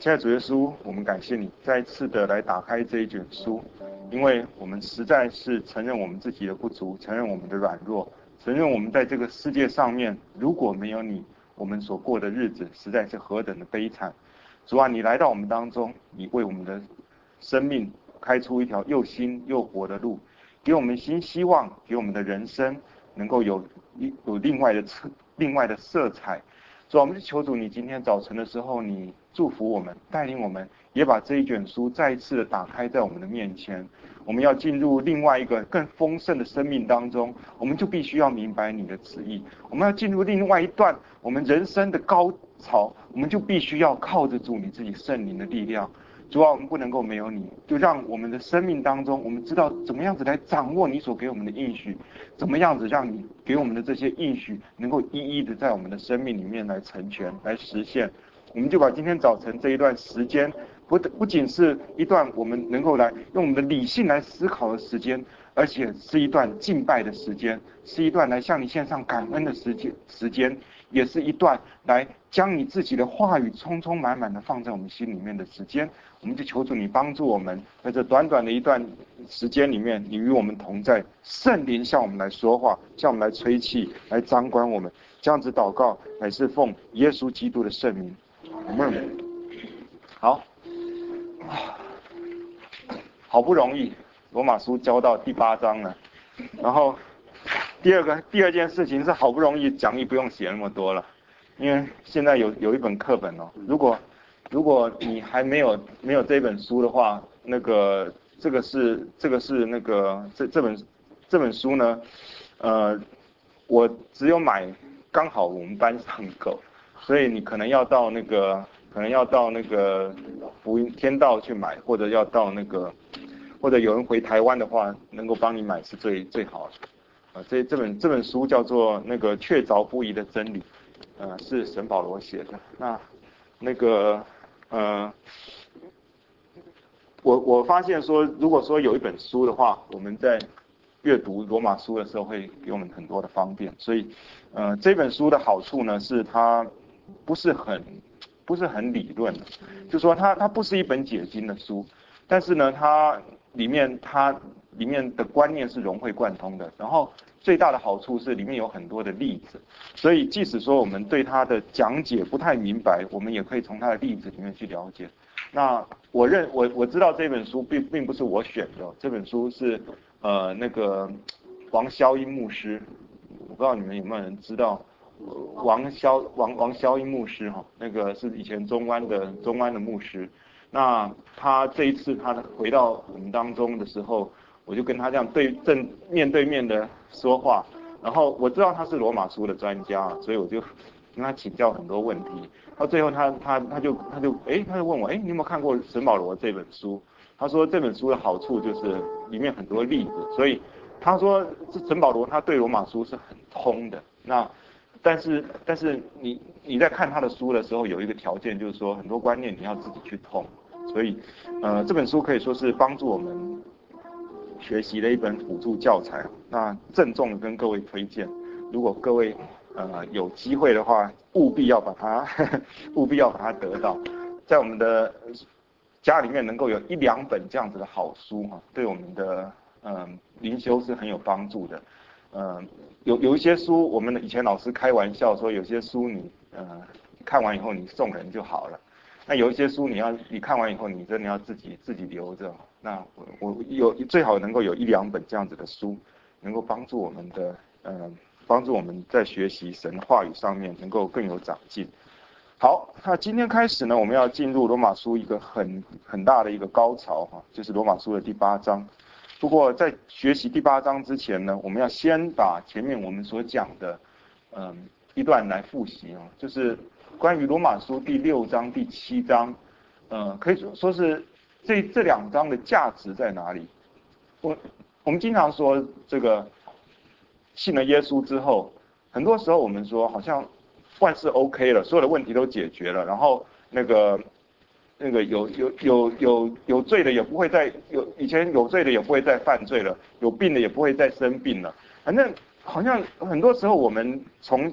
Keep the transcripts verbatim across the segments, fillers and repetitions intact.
亲爱的主耶稣，我们感谢你再次的来打开这一卷书，因为我们实在是承认我们自己的不足，承认我们的软弱，承认我们在这个世界上面如果没有你，我们所过的日子实在是何等的悲惨。主啊，你来到我们当中，你为我们的生命开出一条又新又活的路，给我们新希望，给我们的人生能够有有另外的另外的色彩。主啊，我们就求主你今天早晨的时候，你祝福我们，带领我们，也把这一卷书再一次的打开在我们的面前。我们要进入另外一个更丰盛的生命当中，我们就必须要明白你的旨意。我们要进入另外一段我们人生的高潮，我们就必须要靠着主你自己圣灵的力量。主啊，我们不能够没有你，就让我们的生命当中，我们知道怎么样子来掌握你所给我们的应许，怎么样子让你给我们的这些应许能够一一的在我们的生命里面来成全、来实现。我们就把今天早晨这一段时间，不不仅是一段我们能够来用我们的理性来思考的时间，而且是一段敬拜的时间，是一段来向你献上感恩的时间时间。也是一段来将你自己的话语充充满满的放在我们心里面的时间。我们就求主你帮助我们，在这短短的一段时间里面，你与我们同在，圣灵向我们来说话，向我们来吹气，来掌管我们。这样子祷告乃是奉耶稣基督的圣名，阿们。好，好不容易罗马书教到第八章了，然后第二个第二件事情是好不容易讲义不用写那么多了，因为现在有有一本课本哦，如果如果你还没有没有这本书的话，那个这个是这个是那个这这本这本书呢，呃，我只有买刚好我们班上够，所以你可能要到那个可能要到那个福音天道去买，或者要到那个或者有人回台湾的话，能够帮你买是最最好的。啊，这这本这本书叫做那个确凿不疑的真理，呃，是沈保罗写的。那那个呃，我我发现说，如果说有一本书的话，我们在阅读罗马书的时候会给我们很多的方便。所以，呃，这本书的好处呢，是它不是很不是很理论的，就说它它不是一本解经的书，但是呢，它里面它里面的观念是融会贯通的，然后最大的好处是里面有很多的例子，所以即使说我们对它的讲解不太明白，我们也可以从它的例子里面去了解。那我认我我知道这本书并并不是我选的，这本书是呃那个王肖英牧师，我不知道你们有没有人知道王肖王王肖英牧师哈，那个是以前中湾的中湾的牧师。那他这一次他回到我们当中的时候，我就跟他这样对正面对面的说话，然后我知道他是罗马书的专家，所以我就跟他请教很多问题。到最后他他他就他就哎他就问我，哎你有没有看过沈保罗这本书？他说这本书的好处就是里面很多例子，所以他说这沈保罗他对罗马书是很通的。那但是但是你你在看他的书的时候，有一个条件就是说很多观念你要自己去通。所以，呃，这本书可以说是帮助我们学习的一本辅助教材。那郑重的跟各位推荐，如果各位呃有机会的话，务必要把它，呵呵务必要把它得到，在我们的家里面能够有一两本这样子的好书哈，对我们的嗯、呃、灵修是很有帮助的。呃，有有一些书，我们以前老师开玩笑说，有些书你呃看完以后你送人就好了。那有一些书你要你看完以后，你真的要自己自己留着。那我我有最好能够有一两本这样子的书，能够帮助我们的呃帮助我们在学习神话语上面能够更有长进。好，那今天开始呢，我们要进入罗马书一个很很大的一个高潮哈，就是罗马书的第八章。不过在学习第八章之前呢，我们要先把前面我们所讲的嗯、呃、一段来复习啊，就是关于罗马书第六章、第七章，呃，可以说说是这这两章的价值在哪里？我我们经常说这个信了耶稣之后，很多时候我们说好像万事 OK 了，所有的问题都解决了，然后那个那个有有有有有罪的也不会再有以前有罪的也不会再犯罪了，有病的也不会再生病了，反正好像很多时候我们从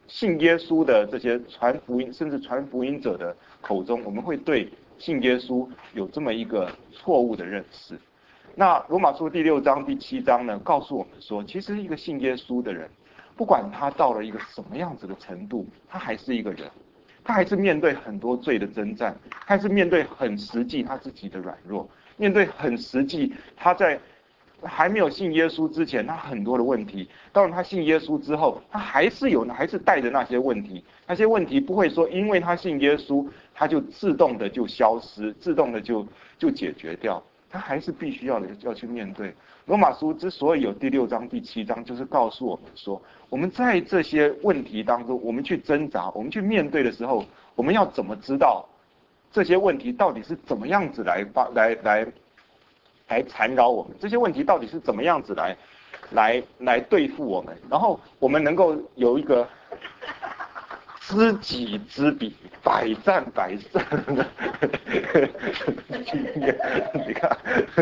信耶稣的这些传福音，甚至传福音者的口中，我们会对信耶稣有这么一个错误的认识。那罗马书第六章、第七章呢，告诉我们说，其实一个信耶稣的人，不管他到了一个什么样子的程度，他还是一个人，他还是面对很多罪的征战，他还是面对很实际他自己的软弱，面对很实际他在还没有信耶稣之前，他很多的问题；到了他信耶稣之后，他还是有，还是带着那些问题。那些问题不会说，因为他信耶稣，他就自动的就消失，自动的就就解决掉。他还是必须要的要去面对。罗马书之所以有第六章、第七章，就是告诉我们说，我们在这些问题当中，我们去挣扎，我们去面对的时候，我们要怎么知道这些问题到底是怎么样子来发来来来缠绕我们？这些问题到底是怎么样子来来来对付我们？然后我们能够有一个知己知彼，百战百胜的经验，你看，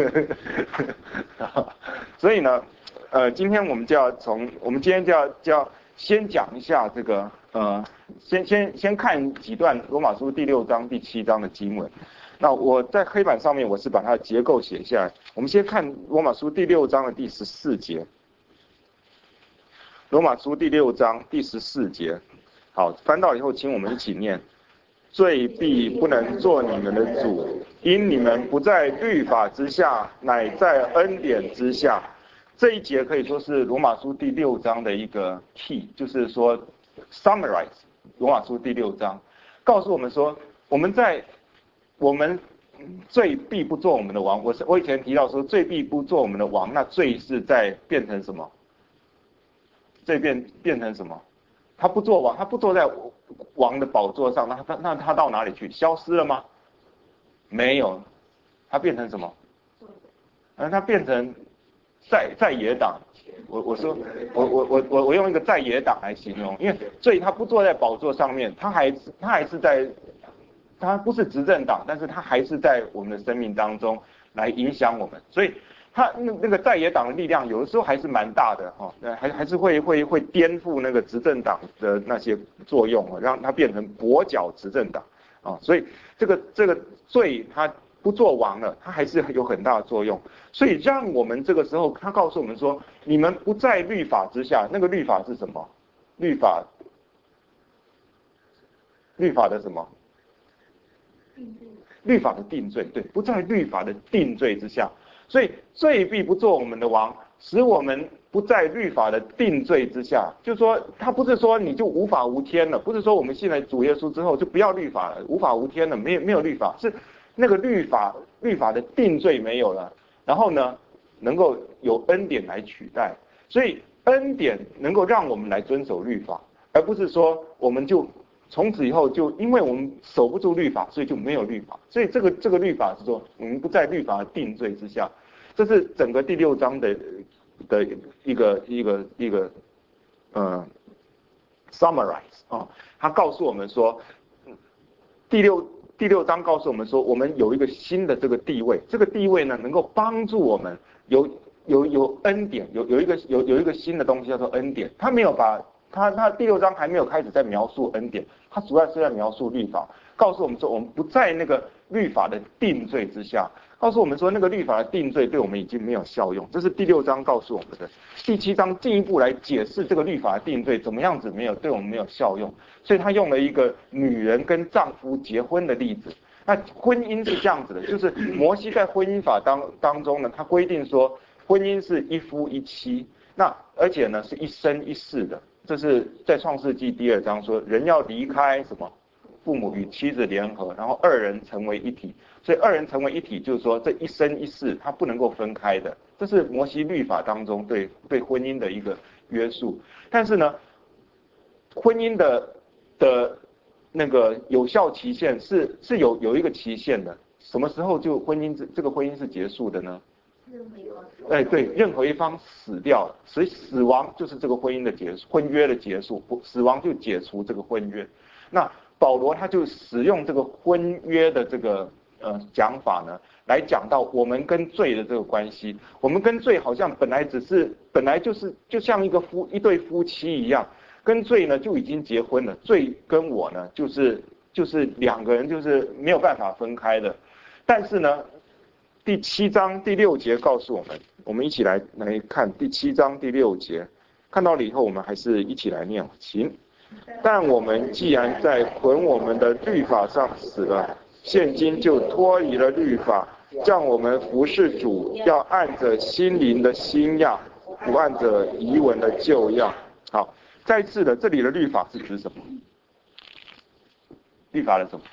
所以呢，呃，今天我们就要从，我们今天就要就要先讲一下这个，呃，先先先看几段罗马书第六章、第七章的经文。那我在黑板上面我是把它的结构写下来。我们先看罗马书第六章的第十四节。罗马书第六章第十四节。好，翻到以后，请我们一起念：罪必不能做你们的主，因你们不在律法之下，乃在恩典之下。这一节可以说是罗马书第六章的一个 key， 就是说 summarize 罗马书第六章，告诉我们说，我们在我们罪必不做我们的王。我是我以前提到说，罪必不做我们的王，那罪是在变成什么？罪变变成什么？他不做王，他不坐在王的宝座上，那他那他到哪里去？消失了吗？没有，他变成什么？嗯，他变成在在野党。我我说我我我我我用一个在野党来形容，因为罪他不坐在宝座上面，他还他还是在，他不是执政党，但是他还是在我们的生命当中来影响我们，所以。他那那个在野党的力量有的时候还是蛮大的哈，还还是会会会颠覆那个执政党的那些作用，让它变成跛脚执政党啊，所以这个这个罪他不做王了，他还是有很大的作用，所以让我们这个时候他告诉我们说，你们不在律法之下，那个律法是什么？律法律法的什么？律法的定罪，对，不在律法的定罪之下。所以罪必不做我们的王，使我们不在律法的定罪之下。就是说，他不是说你就无法无天了，不是说我们信了主耶稣之后就不要律法了，无法无天了，没有没有律法，是那个律法律法的定罪没有了，然后呢，能够有恩典来取代。所以恩典能够让我们来遵守律法，而不是说我们就从此以后就因为我们守不住律法，所以就没有律法。所以这个这个律法是说，我们不在律法的定罪之下。这是整个第六章的的一个一个一个呃 summarize 啊，它告诉我们说，第六第六章告诉我们说，我们有一个新的这个地位，这个地位呢能够帮助我们有有有恩典，有有一个有有一个新的东西叫做恩典。他没有把他他第六章还没有开始在描述恩典，他主要是在描述律法，告诉我们说我们不在那个律法的定罪之下，告诉我们说那个律法的定罪对我们已经没有效用，这是第六章告诉我们的。第七章进一步来解释这个律法的定罪怎么样子没有对我们没有效用，所以他用了一个女人跟丈夫结婚的例子。那婚姻是这样子的，就是摩西在婚姻法当当中呢，他规定说婚姻是一夫一妻，那而且呢是一生一世的。这是在创世纪第二章说，人要离开什么？父母与妻子联合，然后二人成为一体。所以二人成为一体，就是说这一生一世它不能够分开的。这是摩西律法当中对对婚姻的一个约束。但是呢，婚姻的的那个有效期限是是有有一个期限的。什么时候就婚姻这这个婚姻是结束的呢？哎，对，任何一方死掉了，所以死亡就是这个婚姻的结束，婚约的结束，死亡就解除这个婚约。那保罗他就使用这个婚约的这个呃讲法呢，来讲到我们跟罪的这个关系。我们跟罪好像本来只是本来就是就像一个夫一对夫妻一样， 跟罪呢就已经结婚了，罪跟我呢就是就是两个人就是没有办法分开的。但是呢，第七章第六节告诉我们，我们一起来来看第七章第六节，看到了以后，我们还是一起来念，请。但我们既然在捆我们的律法上死了，现今就脱离了律法，叫我们服侍主，要按着心灵的新样，不按着遗文的旧样。好，再次的，这里的律法是指什么？律法的什么？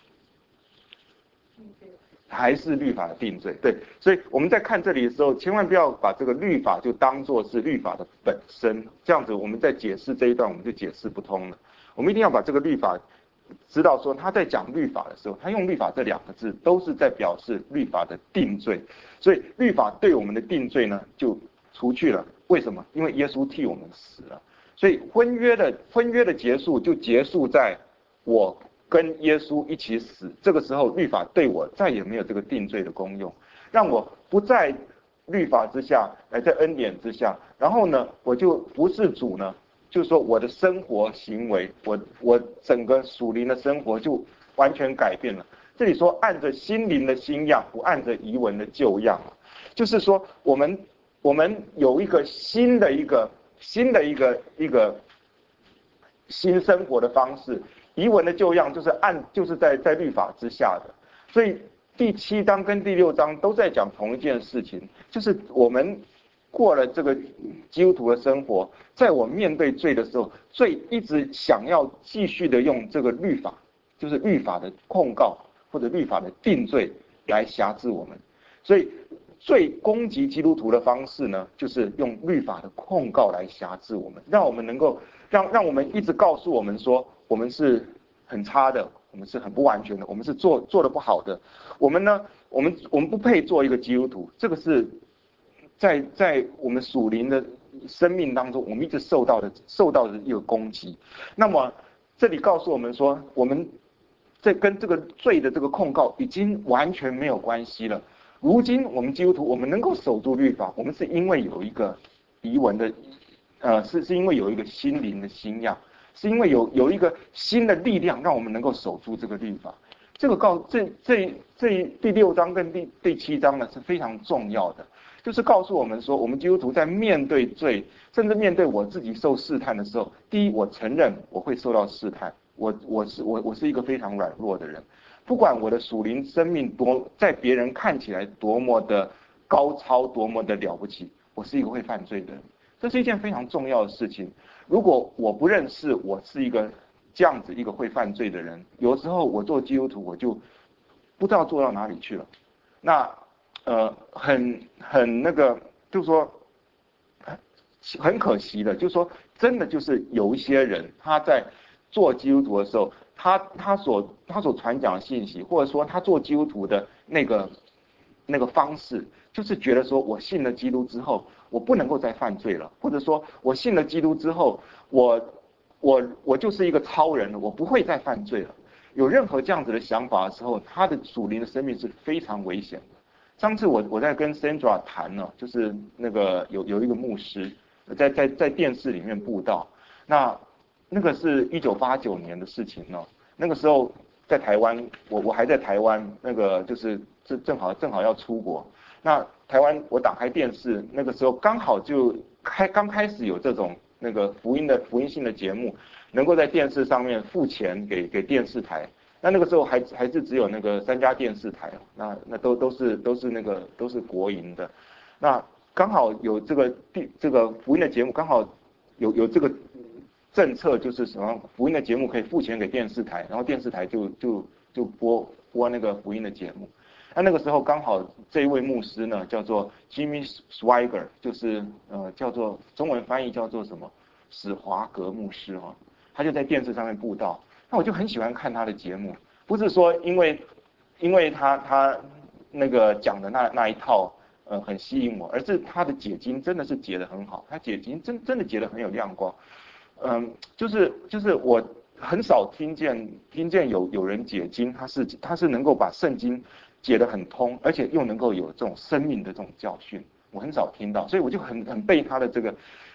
还是律法的定罪。对，所以我们在看这里的时候，千万不要把这个律法就当作是律法的本身，这样子我们在解释这一段我们就解释不通了。我们一定要把这个律法知道说，他在讲律法的时候，他用律法这两个字都是在表示律法的定罪。所以律法对我们的定罪呢就除去了。为什么？因为耶稣替我们死了。所以婚约的婚约的结束就结束在我跟耶稣一起死，这个时候律法对我再也没有这个定罪的功用，让我不在律法之下，来在恩典之下，然后呢，我就服侍主呢，就是说我的生活行为，我我整个属灵的生活就完全改变了。这里说按着心灵的新样，不按着遗文的旧样，就是说我们我们有一个新的一个新的一个一个新生活的方式。遗文的旧样就是按就是在在律法之下的，所以第七章跟第六章都在讲同一件事情，就是我们过了这个基督徒的生活，在我面对罪的时候，罪一直想要继续的用这个律法，就是律法的控告或者律法的定罪来辖制我们，所以最攻击基督徒的方式呢，就是用律法的控告来辖制我们，让我们能够让让我们一直告诉我们说，我们是很差的，我们是很不完全的，我们是做做的不好的，我们呢，我们我们不配做一个基督徒，这个是在在我们属灵的生命当中，我们一直受到的受到的一个攻击。那么这里告诉我们说，我们这跟这个罪的这个控告已经完全没有关系了。如今我们基督徒，我们能够守住律法，我们是因为有一个遗文的，呃，是是因为有一个心灵的新样，是因为有有一个新的力量，让我们能够守住这个律法。这个告这这这第六章跟第第七章呢是非常重要的，就是告诉我们说，我们基督徒在面对罪，甚至面对我自己受试探的时候，第一，我承认我会受到试探，我我是我我是一个非常软弱的人。不管我的属灵生命多在别人看起来多么的高超，多么的了不起，我是一个会犯罪的人，这是一件非常重要的事情。如果我不认识我是一个这样子一个会犯罪的人，有时候我做基督徒我就不知道做到哪里去了。那呃很很那个，就是说很可惜的，就是说真的就是有一些人他在做基督徒的时候，他他所他所传讲的信息，或者说他做基督徒的那个那个方式，就是觉得说我信了基督之后，我不能够再犯罪了，或者说我信了基督之后，我我我就是一个超人了，我不会再犯罪了。有任何这样子的想法的时候，他的属灵的生命是非常危险的。上次我我在跟 Sandra 谈呢，就是那个有有一个牧师在在在电视里面布道，那。那个是一九八九年的事情呢，那个时候在台湾，我我还在台湾，那个就是正正好正好要出国，那台湾我打开电视，那个时候刚好就开刚开始有这种那个福音的福音性的节目，能够在电视上面付钱给给电视台，那那个时候还还是只有那个三家电视台，那那都都是都是那个都是国营的，那刚好有这个地这个福音的节目，刚好有有这个。政策就是什么福音的节目可以付钱给电视台，然后电视台就就就播播那个福音的节目。那那个时候刚好这一位牧师呢叫做 Jimmy Swaggart， 就是呃叫做中文翻译叫做什么史华格牧师哈、哦，他就在电视上面布道。那我就很喜欢看他的节目，不是说因为因为他他那个讲的那那一套呃很吸引我，而是他的解经真的是解得很好，他解经真真的解得很有亮光。嗯，就是就是我很少听见听见有有人解经，他是他是能够把圣经解得很通，而且又能够有这种生命的这种教训，我很少听到，所以我就很很被他的这个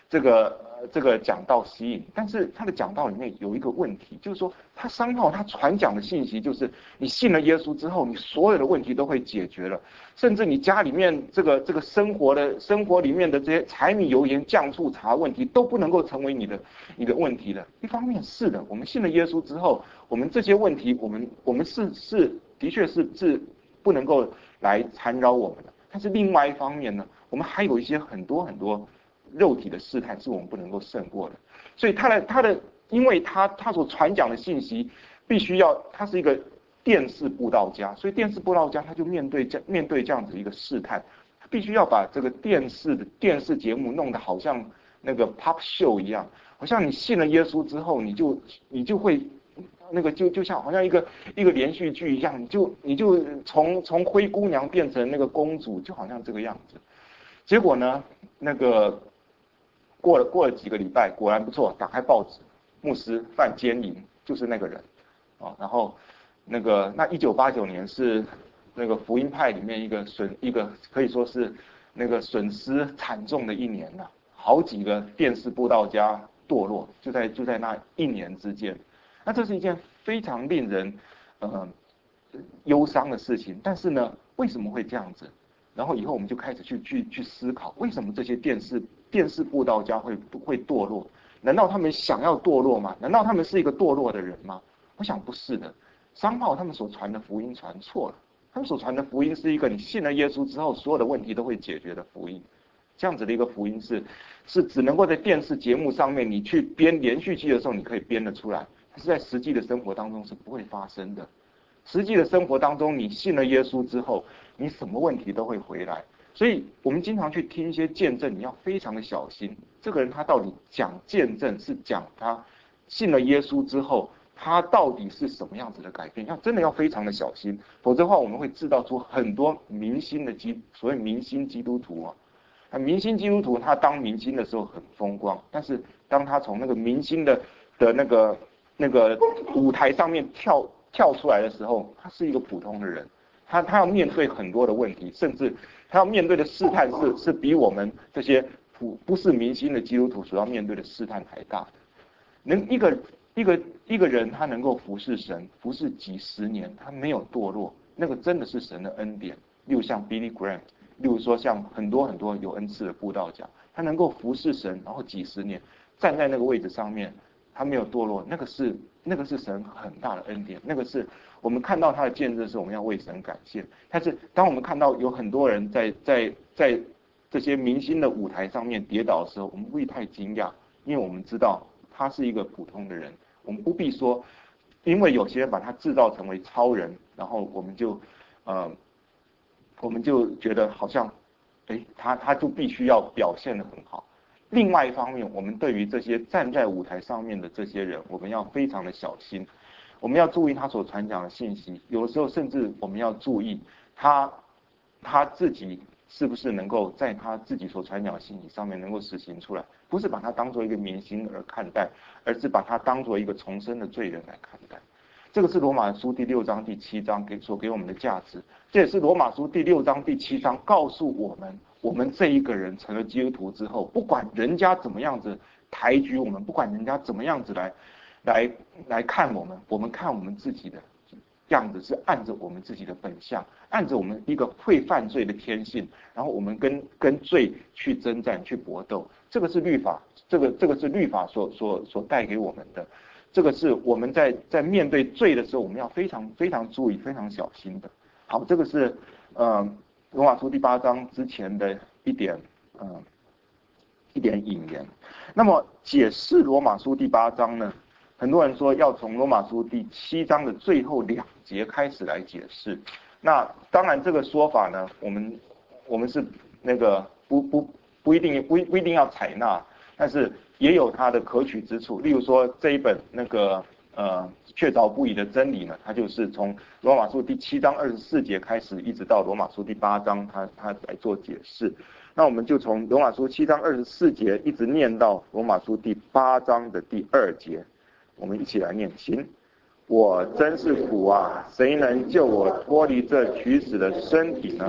这个呃这个讲道吸引，但是他的讲道里面有一个问题，就是说他商号他传讲的信息就是你信了耶稣之后，你所有的问题都会解决了，甚至你家里面这个这个生活的生活里面的这些柴米油盐酱醋茶问题都不能够成为你的你的问题了。一方面是的，我们信了耶稣之后，我们这些问题我们我们是是的确是是不能够来缠绕我们的，但是另外一方面呢，我们还有一些很多很多肉体的试探是我们不能够胜过的，所以他的他的，因为他他所传讲的信息必须要，他是一个电视布道家，所以电视布道家他就面对这面对这样子一个试探，他必须要把这个电视的电视节目弄得好像那个 pop show 一样，好像你信了耶稣之后，你就你就会那个就就像好像一个一个连续剧一样，你就你就从从灰姑娘变成那个公主，就好像这个样子。结果呢，那个。过了过了几个礼拜，果然不错，打开报纸，牧师犯奸淫，就是那个人，啊，然后那个那一九八九年是那个福音派里面一个损一个可以说是那个损失惨重的一年了，好几个电视布道家堕落，就在就在那一年之间，那这是一件非常令人呃忧伤的事情，但是呢，为什么会这样子？然后以后我们就开始去去去思考，为什么这些电视电视布道家会会堕落？难道他们想要堕落吗？难道他们是一个堕落的人吗？我想不是的。商号他们所传的福音传错了，他们所传的福音是一个你信了耶稣之后，所有的问题都会解决的福音。这样子的一个福音是是只能够在电视节目上面你去编连续剧的时候你可以编得出来，但是在实际的生活当中是不会发生的。实际的生活当中，你信了耶稣之后，你什么问题都会回来。所以我们经常去听一些见证，你要非常的小心。这个人他到底讲见证是讲他信了耶稣之后，他到底是什么样子的改变？要真的要非常的小心，否则的话我们会制造出很多明星的基，所谓明星基督徒啊。啊，明星基督徒他当明星的时候很风光，但是当他从那个明星的的那个那个舞台上面跳。跳出来的时候，他是一个普通的人，他他要面对很多的问题，甚至他要面对的试探是是比我们这些普不是明星的基督徒所要面对的试探还大的。能一个一个一个人他能够服侍神，服侍几十年，他没有堕落，那个真的是神的恩典。例如像 Billy Graham， 例如说像很多很多有恩赐的布道家，他能够服侍神，然后几十年站在那个位置上面。他没有堕落，那个是那个是神很大的恩典，那个是我们看到他的见证，是我们要为神感谢。但是当我们看到有很多人在在在这些明星的舞台上面跌倒的时候，我们不必太惊讶，因为我们知道他是一个普通的人，我们不必说，因为有些人把他制造成为超人，然后我们就呃我们就觉得好像，哎，他他就必须要表现得很好。另外一方面，我们对于这些站在舞台上面的这些人，我们要非常的小心，我们要注意他所传讲的信息，有的时候甚至我们要注意他他自己是不是能够在他自己所传讲的信息上面能够实行出来，不是把他当做一个明星而看待，而是把他当做一个重生的罪人来看待。这个是罗马书第六章第七章给所给我们的价值，这也是罗马书第六章第七章告诉我们，我们这一个人成了基督徒之后，不管人家怎么样子抬举我们，不管人家怎么样子来来来看我们，我们看我们自己的样子是按着我们自己的本相，按着我们一个会犯罪的天性，然后我们跟跟罪去征战去搏斗，这个是律法，这个这个是律法所所所带给我们的。这个是我们在在面对罪的时候，我们要非常非常注意、非常小心的。好，这个是呃罗马书第八章之前的一点呃一点引言。那么解释罗马书第八章呢，很多人说要从罗马书第七章的最后两节开始来解释。那当然这个说法呢，我们我们是那个不不不一定不不一定要采纳，但是也有它的可取之处。例如说这一本那个呃确凿不疑的真理呢，它就是从罗马书第七章二十四节开始，一直到罗马书第八章，它它来做解释。那我们就从罗马书七章二十四节一直念到罗马书第八章的第二节，我们一起来念经。我真是苦啊！谁能救我脱离这取死的身体呢？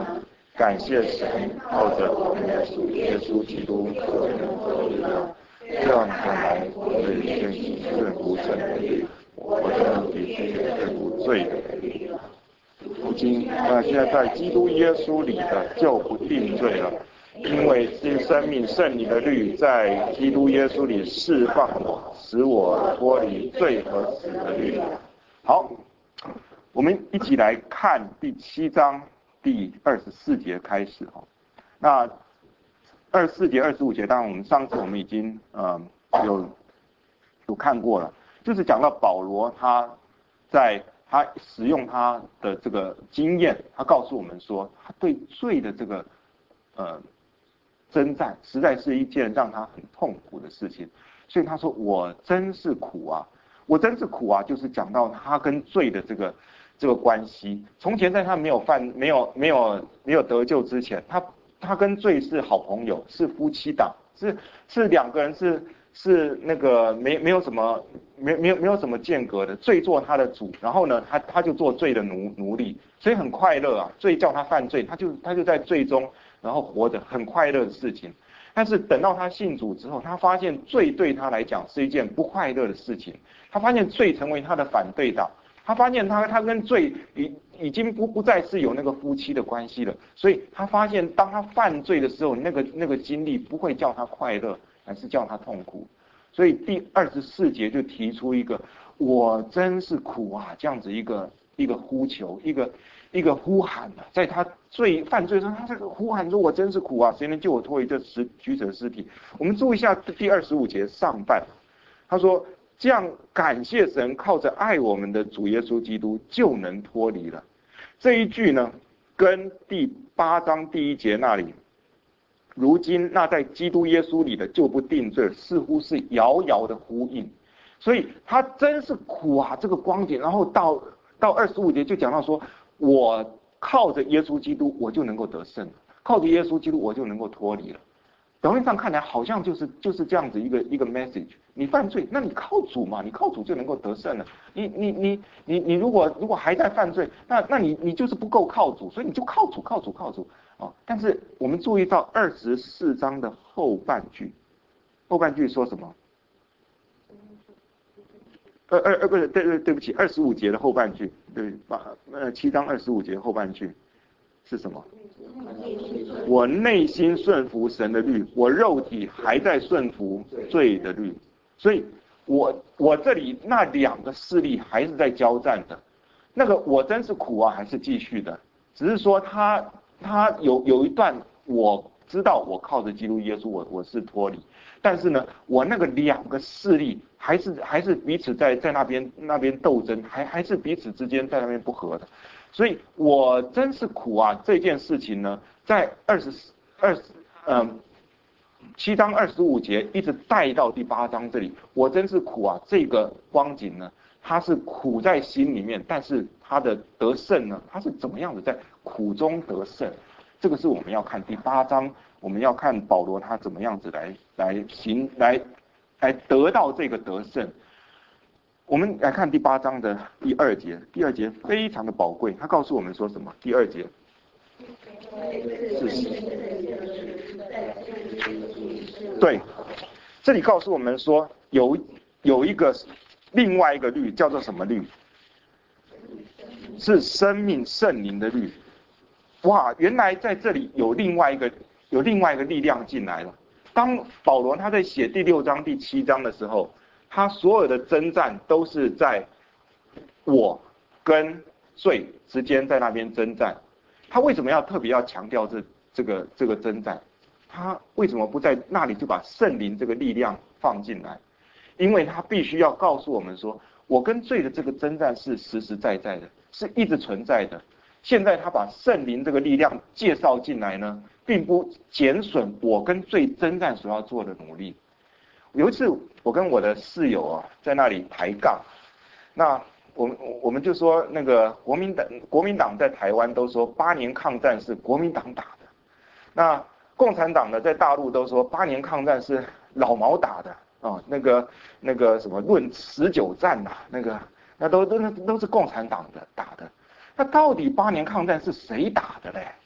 感谢神，靠着耶稣耶稣基督可能得力量，这样看来我们对顺服神的律，我们必须顺服罪的律。如今，那现在在基督耶稣里的就不定罪了，因为新生命圣灵的律在基督耶稣里释放我，使我脱离罪和死的律。好，我们一起来看第七章第二十四节开始哈。那二十四节、二十五节，当然我们上次我们已经呃有有看过了，就是讲到保罗他在他使用他的这个经验，他告诉我们说，他对罪的这个呃征战，实在是一件让他很痛苦的事情。所以他说：“我真是苦啊，我真是苦啊！”就是讲到他跟罪的这个这个关系。从前在他没有犯、没有没有没有得救之前，他他跟罪是好朋友，是夫妻档，是是两个人是。是那个没没有什么没没有没有什么间隔的，罪做他的主，然后呢，他他就做罪的奴奴隶，所以很快乐啊。罪叫他犯罪，他就他就在罪中，然后活着很快乐的事情。但是等到他信主之后，他发现罪对他来讲是一件不快乐的事情。他发现罪成为他的反对党，他发现他他跟罪已已经不不再是有那个夫妻的关系了。所以他发现当他犯罪的时候，那个那个经历不会叫他快乐。还是叫他痛苦，所以第二十四节就提出一个"我真是苦啊"这样子一个一个呼求，一个一个呼喊啊，在他罪犯罪上，他这个呼喊说"我真是苦啊，谁能救我脱离这死举者尸体"。我们注意一下第二十五节上半，他说这样感谢神，靠着爱我们的主耶稣基督就能脱离了。这一句呢，跟第八章第一节那里。如今那在基督耶稣里的就不定罪，似乎是遥遥的呼应，所以他真是苦啊这个光景。然后到到二十五节就讲到说，我靠着耶稣基督我就能够得胜，靠着耶稣基督我就能够脱离了。表面上看来好像就是就是这样子一个一个 message， 你犯罪，那你靠主嘛，你靠主就能够得胜了。你你你你你如果如果还在犯罪，那那你你就是不够靠主，所以你就靠主靠主靠主哦。但是我们注意到二十四章的后半句，后半句说什么？二二二不是对对对不起，二十五节的后半句，对八呃七章二十五节后半句是什么？我内心顺服神的律，我肉体还在顺服罪的律，所以我我这里那两个势力还是在交战的。那个我真是苦啊，还是继续的，只是说他他有有一段我知道我靠着基督耶稣我我是脱离，但是呢，我那个两个势力还是还是彼此在在那边那边斗争，还还是彼此之间在那边不和的。所以我真是苦啊！这件事情呢，在二十二十嗯七章二十五节一直带到第八章这里，我真是苦啊！这个光景呢，他是苦在心里面，但是他的得胜呢，他是怎么样的在苦中得胜？这个是我们要看第八章，我们要看保罗他怎么样子来来行来来得到这个得胜。我们来看第八章的第二节，第二节非常的宝贵，他告诉我们说什么？第二节是对，这里告诉我们说有有一个另外一个律叫做什么律？是生命圣灵的律。哇，原来在这里有另外一个有另外一个力量进来了。当保罗他在写第六章第七章的时候，他所有的征战都是在我跟罪之间在那边征战。他为什么要特别要强调这这个这个征战？他为什么不在那里就把圣灵这个力量放进来？因为他必须要告诉我们说，我跟罪的这个征战是实实在在的，是一直存在的。现在他把圣灵这个力量介绍进来呢，并不减损我跟罪征战所要做的努力。有一次我跟我的室友啊在那里抬杠，那我们我们就说那个国民党国民党在台湾都说八年抗战是国民党打的，那共产党呢在大陆都说八年抗战是老毛打的啊，那个那个什么论持久战呐、啊，那个那都都都是共产党的打的。那到底八年抗战是谁打的嘞？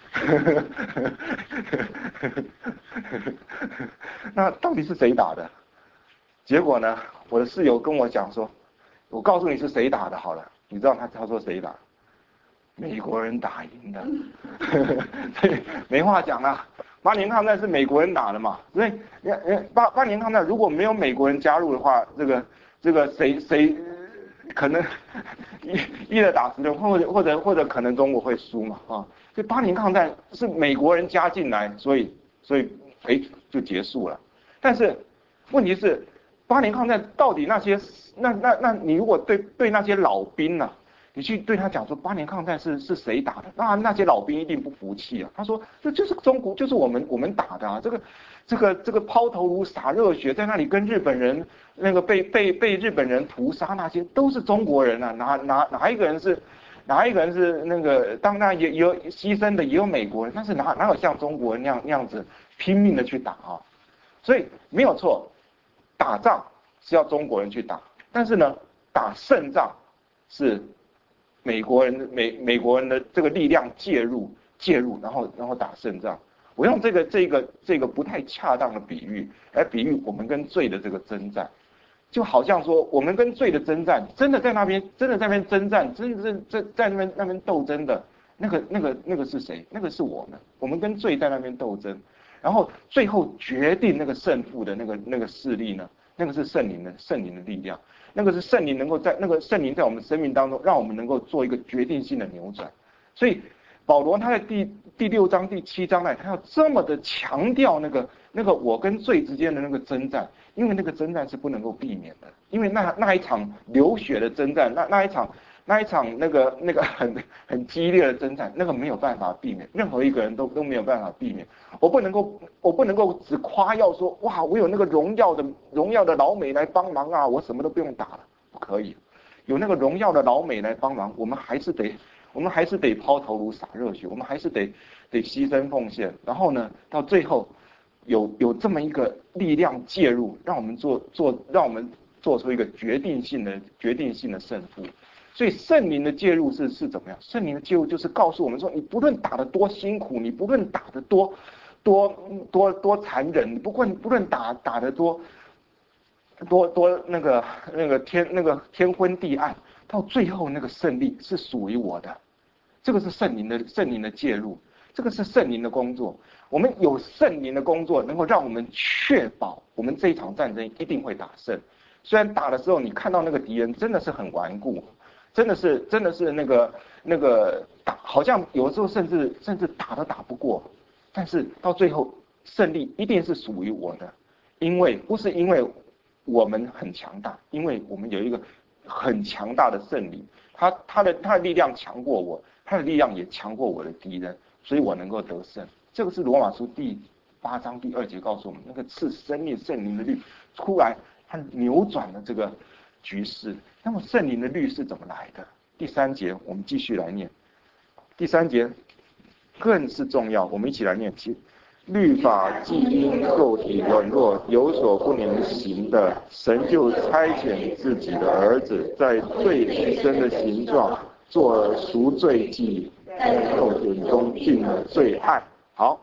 那到底是谁打的？结果呢，我的室友跟我讲说，我告诉你是谁打的好了，你知道他他说谁打？美国人打赢的，所以没话讲啊。八年抗战是美国人打的嘛，所以八八年抗战如果没有美国人加入的话，这个这个谁谁可能一一的打十的，或者或者或者可能中国会输嘛啊。所以八年抗战是美国人加进来，所以所以哎就结束了。但是问题是八年抗战到底那些那那那你如果对对那些老兵呢、啊？你去对他讲说八年抗战是是谁打的？那那些老兵一定不服气啊！他说这就是中国，就是我们我们打的啊！这个这个这个抛头颅洒热血，在那里跟日本人那个被被被日本人屠杀，那些都是中国人啊！哪哪哪一个人是哪一个人是那个？当然也也有牺牲的，也有美国人，但是哪哪有像中国人那样那样子拼命的去打啊？所以没有错，打仗是要中国人去打，但是呢，打胜仗是美国人美美国人的这个力量介入介入，然后然后打胜仗。我用这个这个这个不太恰当的比喻来比喻我们跟罪的这个征战，就好像说我们跟罪的征战，真的在那边真的在那边征战，真的在在那边那边斗争的那个那个那个是谁？那个是我们，我们跟罪在那边斗争，然后最后决定那个胜负的那个那个势力呢，那个是圣灵的圣灵的力量。那个是圣灵能够在那个圣灵在我们生命当中，让我们能够做一个决定性的扭转。所以保罗他在第第六章第七章呢，他要这么的强调那个那个我跟罪之间的那个征战，因为那个征战是不能够避免的，因为那那一场流血的征战，那那一场那一场那个那个很很激烈的征战，那个没有办法避免，任何一个人都都没有办法避免。我不能够我不能够只夸耀说哇，我有那个荣耀的荣耀的老美来帮忙啊，我什么都不用打了，不可以。有那个荣耀的老美来帮忙，我们还是得我们还是得抛头颅洒热血，我们还是得得牺牲奉献。然后呢，到最后有有这么一个力量介入，让我们做做让我们做出一个决定性的决定性的胜负。所以圣灵的介入是是怎么样？圣灵的介入就是告诉我们说，你不论打得多辛苦，你不论打得多多多多残忍，你不论不论打打得多多多那个那个天那个天昏地暗，到最后那个胜利是属于我的。这个是圣灵的圣灵的介入，这个是圣灵的工作。我们有圣灵的工作，能够让我们确保我们这一场战争一定会打胜。虽然打的时候你看到那个敌人真的是很顽固。真的是，真的是那个那个打，好像有的时候甚至甚至打都打不过，但是到最后胜利一定是属于我的，因为不是因为我们很强大，因为我们有一个很强大的圣灵，他他的他的力量强过我，他的力量也强过我的敌人，所以我能够得胜。这个是罗马书第八章第二节告诉我们，那个赐生命圣灵的律出来，它扭转了这个局势。那么圣灵的律是怎么来的？第三节我们继续来念。第三节更是重要，我们一起来念。律法既因肉体软弱有所不能行的，神就差遣自己的儿子，在最深的形状做赎罪祭，在肉体中定了罪案。好，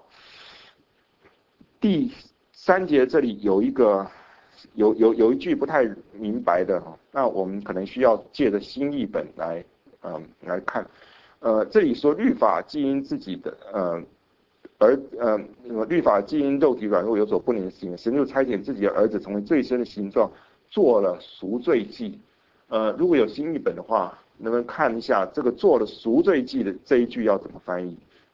第三节这里有一个。有有有一句不太明白的哈，那我们可能需要借着新译本来，嗯、呃、来看，呃，这里说律法既因自己的呃而呃律法既因肉体软弱有所不能行，神就差遣自己的儿子成为最深的形状，做了赎罪祭。呃，如果有新译本的话，能不能看一下这个做了赎罪祭的这一句要怎么翻译？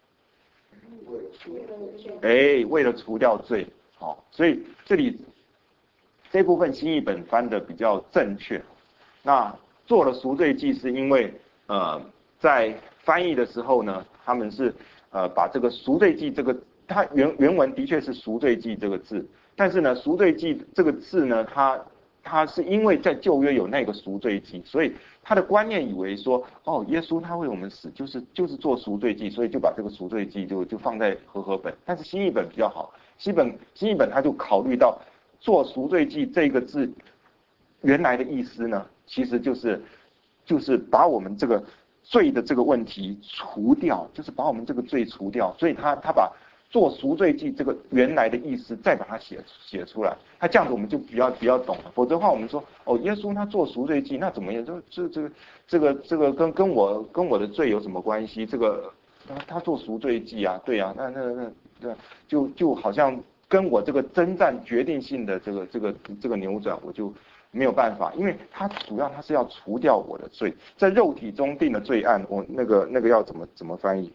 哎，为了除掉罪，好、哦，所以这里。这部分新译本翻的比较正确，那做了赎罪祭是因为呃在翻译的时候呢，他们是呃把这个赎罪祭这个它原原文的确是赎罪祭这个字，但是呢赎罪祭这个字呢，它它是因为在旧约有那个赎罪祭，所以他的观念以为说哦耶稣他为我们死就是就是做赎罪祭，所以就把这个赎罪祭就就放在和合本，但是新译本比较好，新本新译本他就考虑到。做赎罪祭这个字原来的意思呢，其实就是就是把我们这个罪的这个问题除掉，就是把我们这个罪除掉。所以他他把做赎罪祭这个原来的意思再把它写写出来，他这样子我们就比较比较懂了。否则的话，我们说哦，耶稣他做赎罪祭，那怎么样？就这这个这个这个跟跟我跟我的罪有什么关系？这个他他做赎罪祭啊，对啊，那那那那就就好像跟我这个征战决定性的这个这个这个扭转，我就没有办法，因为他主要他是要除掉我的罪，在肉体中定的罪案，我那个那个要怎么怎么翻译？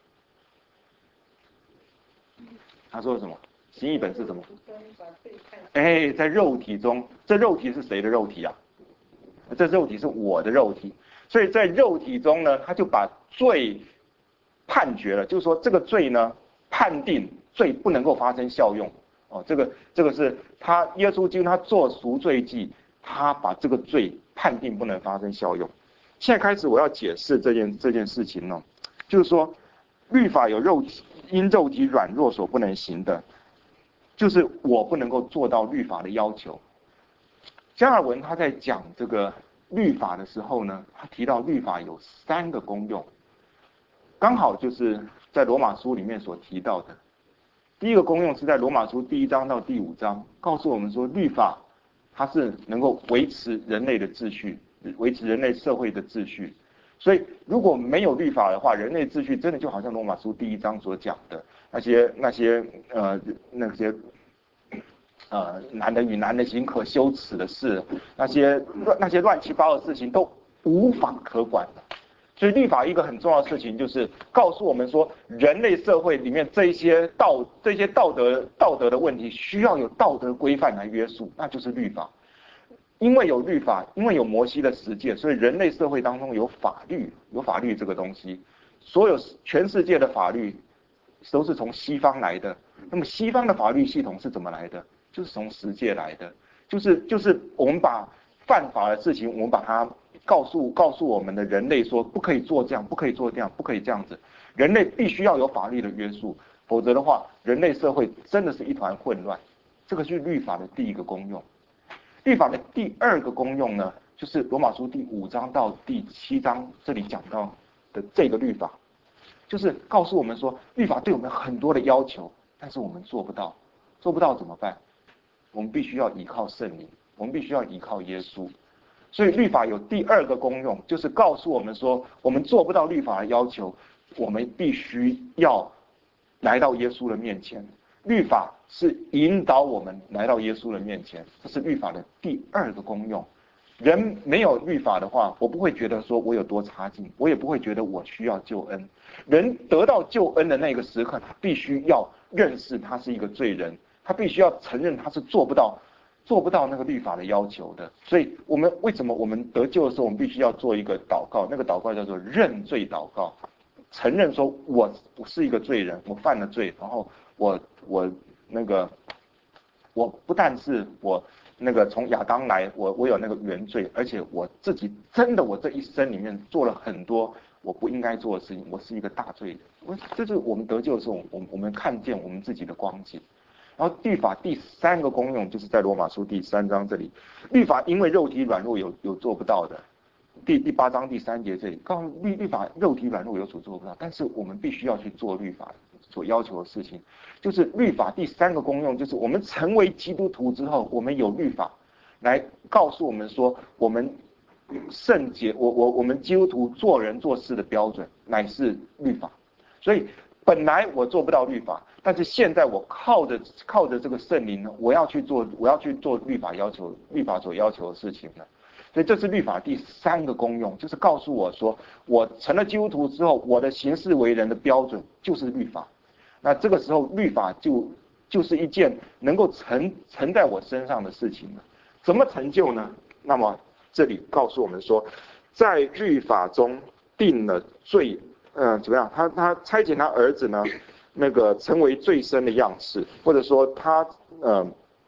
他说什么？新译本是什么？哎，在肉体中，这肉体是谁的肉体啊？这肉体是我的肉体，所以在肉体中呢，他就把罪判决了，就是说这个罪呢，判定罪不能够发生效用。哦，这个这个是他耶稣基督他做赎罪祭，他把这个罪判定不能发生效用。现在开始我要解释这件这件事情呢，就是说律法有肉体因肉体软弱所不能行的，就是我不能够做到律法的要求。加尔文他在讲这个律法的时候呢，他提到律法有三个功用，刚好就是在罗马书里面所提到的。第一个功用是在罗马书第一章到第五章，告诉我们说律法它是能够维持人类的秩序，维持人类社会的秩序。所以如果没有律法的话，人类秩序真的就好像罗马书第一章所讲的那些那些呃那些呃男的与男的行可羞耻的事，那些那些乱七八糟的事情都无法可管的。所以律法一个很重要的事情就是告诉我们说，人类社会里面这一些道这些道德道德的问题需要有道德规范来约束，那就是律法。因为有律法，因为有摩西的十诫，所以人类社会当中有法律，有法律这个东西。所有全世界的法律都是从西方来的。那么西方的法律系统是怎么来的？就是从十诫来的。就是就是我们把犯法的事情，我们把它告诉告诉我们的人类说，不可以做这样，不可以做这样，不可以这样子。人类必须要有法律的约束，否则的话，人类社会真的是一团混乱。这个是律法的第一个功用。律法的第二个功用呢，就是罗马书第五章到第七章这里讲到的这个律法，就是告诉我们说，律法对我们很多的要求，但是我们做不到，做不到怎么办？我们必须要依靠圣灵，我们必须要依靠耶稣。所以律法有第二个功用，就是告诉我们说，我们做不到律法的要求，我们必须要来到耶稣的面前。律法是引导我们来到耶稣的面前，这是律法的第二个功用。人没有律法的话，我不会觉得说我有多差劲，我也不会觉得我需要救恩。人得到救恩的那个时刻，他必须要认识他是一个罪人，他必须要承认他是做不到做不到那个律法的要求的。所以我们为什么我们得救的时候，我们必须要做一个祷告，那个祷告叫做认罪祷告，承认说我我是一个罪人，我犯了罪，然后我我那个我不但是我那个从亚当来，我我有那个原罪，而且我自己真的我这一生里面做了很多我不应该做的事情，我是一个大罪人。我这是我们得救的时候，我们我们看见我们自己的光景。然后律法第三个功用就是在罗马书第三章这里，律法因为肉体软弱有有做不到的。第第八章第三节这里告诉律律法肉体软弱有所做不到，但是我们必须要去做律法所要求的事情，就是律法第三个功用，就是我们成为基督徒之后，我们有律法来告诉我们说，我们圣洁，我我我们基督徒做人做事的标准乃是律法。所以本来我做不到律法，但是现在我靠着靠着这个圣灵呢，我要去做我要去做律法要求律法所要求的事情呢。所以这是律法第三个功用，就是告诉我说，我成了基督徒之后，我的行事为人的标准就是律法。那这个时候，律法就就是一件能够成成在我身上的事情了。怎么成就呢？那么这里告诉我们说，在律法中定了罪，呃，怎么样？他他差遣他儿子呢，那个成为最深的样式，或者说他呃。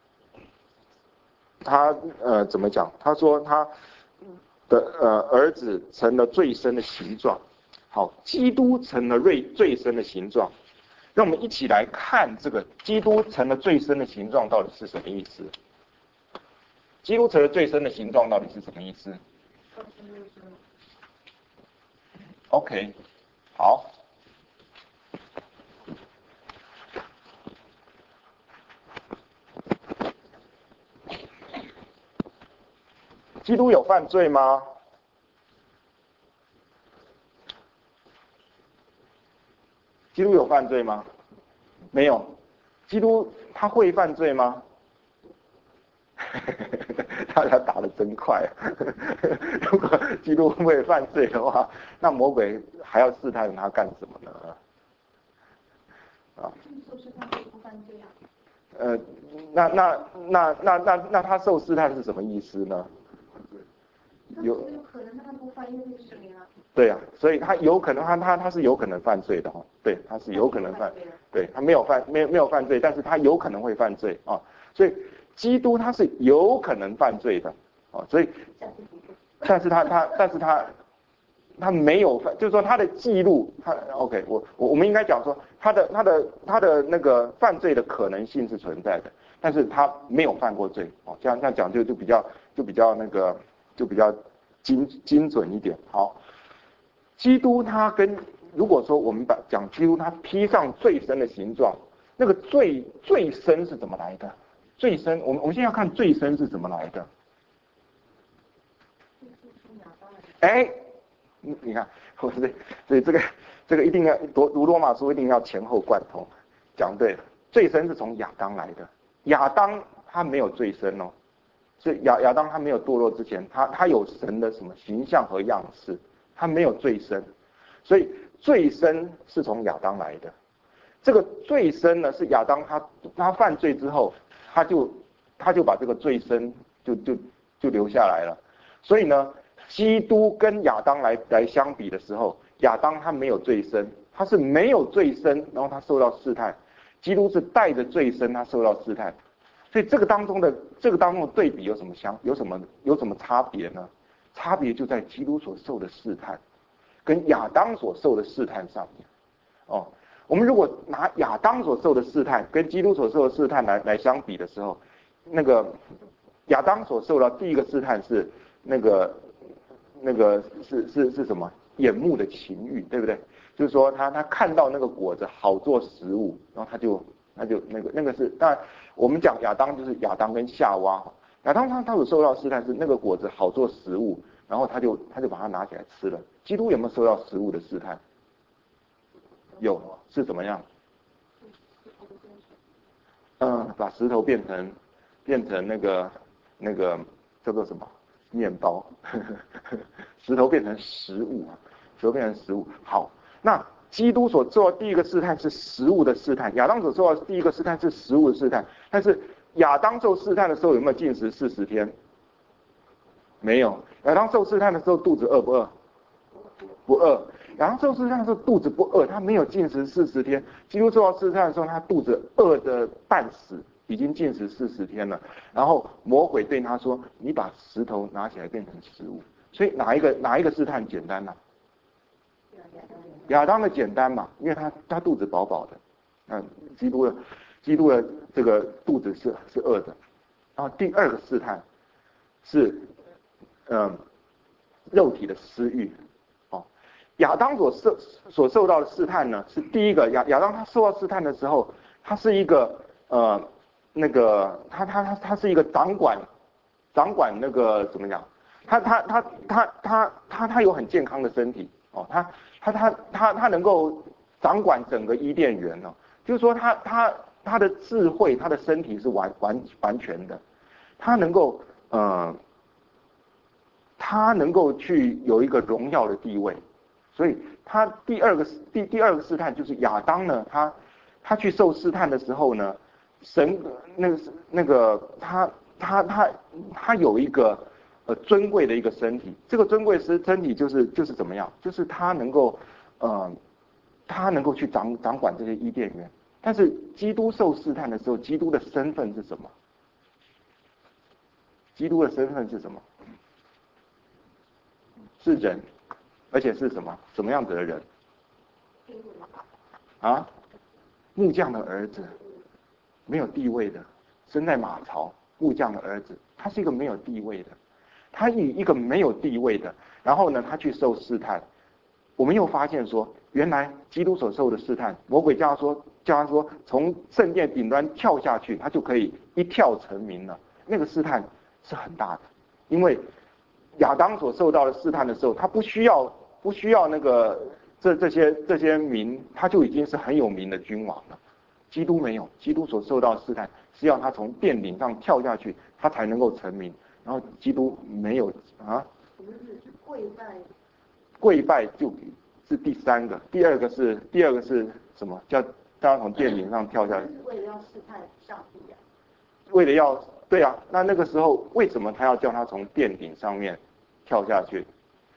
他呃怎么讲？他说他的呃儿子成了最深的形状，好，基督成了最最深的形状。让我们一起来看这个基督成了最深的形状到底是什么意思？基督成了最深的形状到底是什么意思？ OK， 好。基督有犯罪吗？基督有犯罪吗？没有。基督他会犯罪吗？大家打得真快。如果基督会犯罪的话，那魔鬼还要试探他干什么呢？啊？呃，那那那那那那他受试探是什么意思呢？有可能他不犯，因为是谁啊？对啊，所以他有可能他他他是有可能犯罪的哈，对，他是有可能犯，对他没有犯没有没有犯罪，但是他有可能会犯罪啊，所以基督他是有可能犯罪的啊，所以，但是他他但是他他没有犯，就是说他的记录，他 OK， 我我我们应该讲说他的他的他的那个犯罪的可能性是存在的，但是他没有犯过罪哦，这样这样讲就就比较就比较那个就比较精精准一点。好，基督他跟如果说我们把讲基督他披上罪身的形状，那个罪罪身是怎么来的？罪身，我们我们现在要看罪身是怎么来的。哎。你你看，我是所以这个这个一定要读读罗马书一定要前后贯通，讲对了。罪身是从亚当来的，亚当他没有罪身哦，所以亚亚当他没有堕落之前，他他有神的什么形象和样式，他没有罪身，所以罪身是从亚当来的。这个罪身呢是亚当他他犯罪之后，他就他就把这个罪身就就就留下来了，所以呢。基督跟亚当来来相比的时候，亚当他没有罪身，他是没有罪身，然后他受到试探；基督是带着罪身，他受到试探。所以这个当中的这个当中的对比有什么相有什么有什么差别呢？差别就在基督所受的试探，跟亚当所受的试探上面。哦，我们如果拿亚当所受的试探跟基督所受的试探来来相比的时候，那个亚当所受到第一个试探是那个。那个是是是什么？眼目的情欲，对不对？就是说他他看到那个果子好做食物，然后他就他就那个那个是，当然我们讲亚当就是亚当跟夏娃，亚当他他所受到试探是那个果子好做食物，然后他就他就把它拿起来吃了。基督有没有受到食物的试探？有，是怎么样？嗯，把石头变成变成那个那个叫做什么？面包，呵呵，石头变成食物，石头变成食物。好，那基督所做的第一个试探是食物的试探，亚当所做的第一个试探是食物的试探。但是亚当受试探的时候有没有禁食四十天？没有。亚当受试探的时候肚子饿不饿？不饿。亚当受试探的时候肚子不饿，他没有禁食四十天。基督受到试探的时候，他肚子饿得半死。已经禁食四十天了，然后魔鬼对他说：“你把石头拿起来变成食物。”所以哪一个哪一个试探简单呢、啊？亚当的简单嘛，因为他他肚子饱饱的，嗯，基督的基督的这个肚子是是饿的。然后第二个试探是嗯肉体的私欲。哦，亚当所受所受到的试探呢，是第一个亚亚当他受到试探的时候，他是一个呃。那个他他他他是一个掌管掌管那个怎么讲？他他他他他他他有很健康的身体哦，他他他他他能够掌管整个伊甸园哦，就是说他他他的智慧，他的身体是完完完全的，他能够呃他能够去有一个荣耀的地位，所以他第二个第第二个试探就是亚当呢，他他去受试探的时候呢。神那个那个他他他他有一个呃尊贵的一个身体，这个尊贵身身体就是就是怎么样？就是他能够呃他能够去掌掌管这些伊甸园。但是基督受试探的时候，基督的身份是什么？基督的身份是什么？是人，而且是什么？什么样子的人？啊，木匠的儿子。没有地位的，生在马槽，木匠的儿子，他是一个没有地位的，他以一个没有地位的，然后呢，他去受试探， 我们又发现说，原来基督所受的试探，魔鬼叫他说，叫他说从圣殿顶端跳下去，他就可以一跳成名了。那个试探是很大的，因为亚当所受到的试探的时候，他不需要不需要那个这这些这些名，他就已经是很有名的君王了。基督没有，基督所受到的试探是要他从殿顶上跳下去，他才能够成名。然后基督没有啊， 我们只是跪拜。 跪拜就是第三个，第二个是第二个是什么？叫大家从殿顶上跳下来。 是为了要试探上帝啊。 为了要对啊，那那个时候为什么他要叫他从殿顶上面跳下去？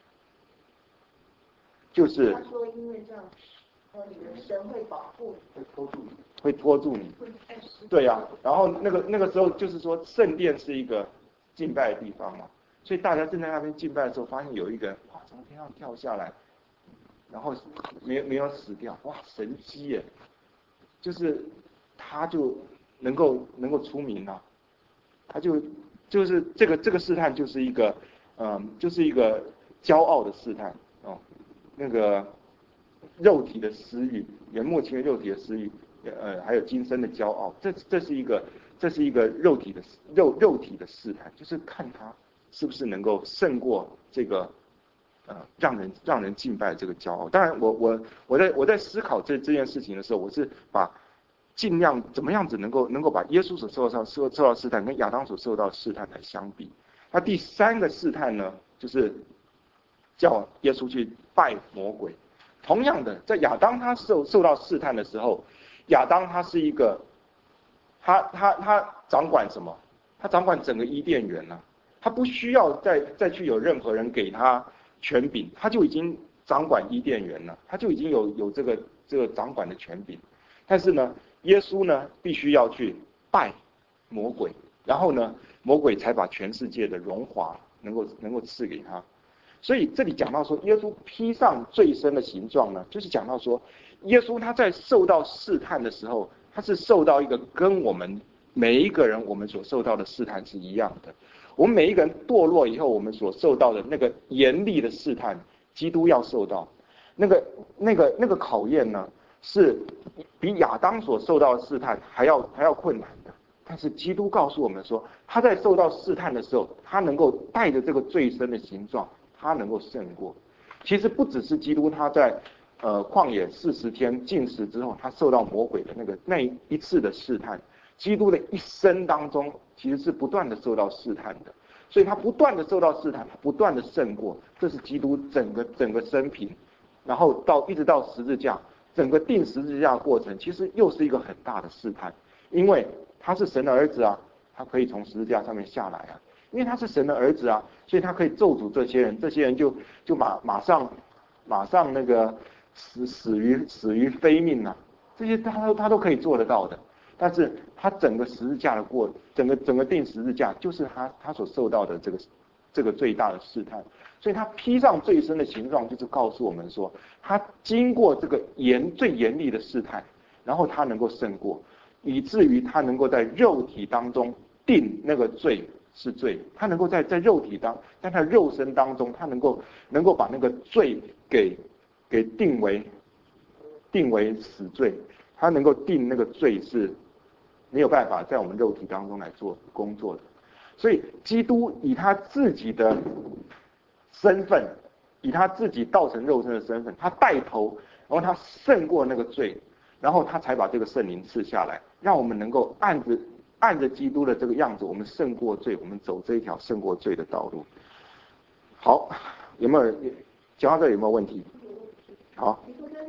就是他说因为这样，呃，你的神会保护你，会拖住你， 会拖住你。对啊，然后那个那个时候就是说圣殿是一个敬拜的地方嘛。所以大家正在那边敬拜的时候，发现有一个人哇从天上跳下来，然后没有没有死掉，哇神机耶！就是他就能够能够出名了，他就就是这个这个试探就是一个嗯就是一个骄傲的试探哦，那个肉体的私欲，眼目情肉体的私欲，呃还有今生的骄傲，这这是一个这是一个肉体的肉肉体的试探，就是看他是不是能够胜过这个呃让人让人敬拜这个骄傲？当然我，我我我在我在思考这这件事情的时候，我是把尽量怎么样子能够能够把耶稣所受到受受到试探跟亚当所受到试探来相比。那第三个试探呢，就是叫耶稣去拜魔鬼。同样的，在亚当他受受到试探的时候，亚当他是一个他他他掌管什么？他掌管整个伊甸园呢、啊。他不需要再再去有任何人给他权柄，他就已经掌管伊甸园了，他就已经有有这个这个掌管的权柄。但是呢，耶稣呢必须要去拜魔鬼，然后呢，魔鬼才把全世界的荣华能够能够赐给他。所以这里讲到说，耶稣披上罪身的形状呢，就是讲到说，耶稣他在受到试探的时候，他是受到一个跟我们每一个人我们所受到的试探是一样的。我们每一个人堕落以后，我们所受到的那个严厉的试探，基督要受到，那个那个那个考验呢，是比亚当所受到的试探还要还要困难的。但是基督告诉我们说，他在受到试探的时候，他能够带着这个罪身的形状，他能够胜过。其实不只是基督他在呃旷野四十天禁食之后，他受到魔鬼的那个那一次的试探。基督的一生当中，其实是不断的受到试探的，所以他不断的受到试探，他不断的胜过，这是基督整个整个生平，然后到一直到十字架，整个定十字架的过程，其实又是一个很大的试探，因为他是神的儿子啊，他可以从十字架上面下来啊，因为他是神的儿子啊，所以他可以咒诅这些人，这些人就就马马上马上那个死死于死于非命啊，这些他都他都可以做得到的。但是他整个十字架的过，整个整个定十字架，就是他他所受到的这个这个最大的试探，所以他披上罪身的形状，就是告诉我们说，他经过这个严最严厉的试探，然后他能够胜过，以至于他能够在肉体当中定那个罪是罪，他能够在在肉体当，在他肉身当中，他能够能够把那个罪给给定为定为死罪，他能够定那个罪是没有办法在我们肉体当中来做工作的。所以基督以他自己的身份，以他自己道成肉身的身份，他带头，然后他胜过那个罪，然后他才把这个圣灵赐下来，让我们能够按着按着基督的这个样子，我们胜过罪，我们走这一条胜过罪的道路。好，有没有讲到这里有没有问题？好。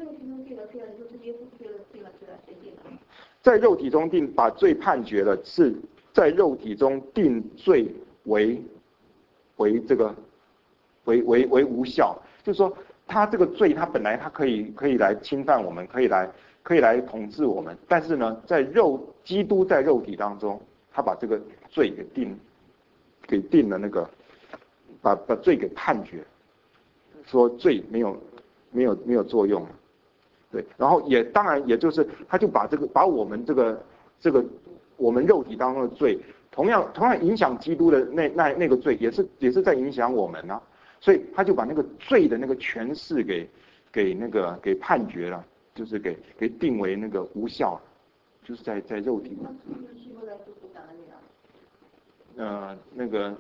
在肉体中定把罪判决了，是在肉体中定罪为为这个为为为无效，就是说他这个罪他本来他可以可以来侵犯我们，可以来可以来统治我们，但是呢，在肉基督在肉体当中，他把这个罪给定给定了那个把把罪给判决，说罪没有没有没有作用。对，然后也当然也就是他就把这个把我们这个这个我们肉体当中的罪，同样同样影响基督的那那那个罪，也是也是在影响我们啊，所以他就把那个罪的那个权势给给那个给判决了，就是给给定为那个无效了，就是在在肉体。呃，那个。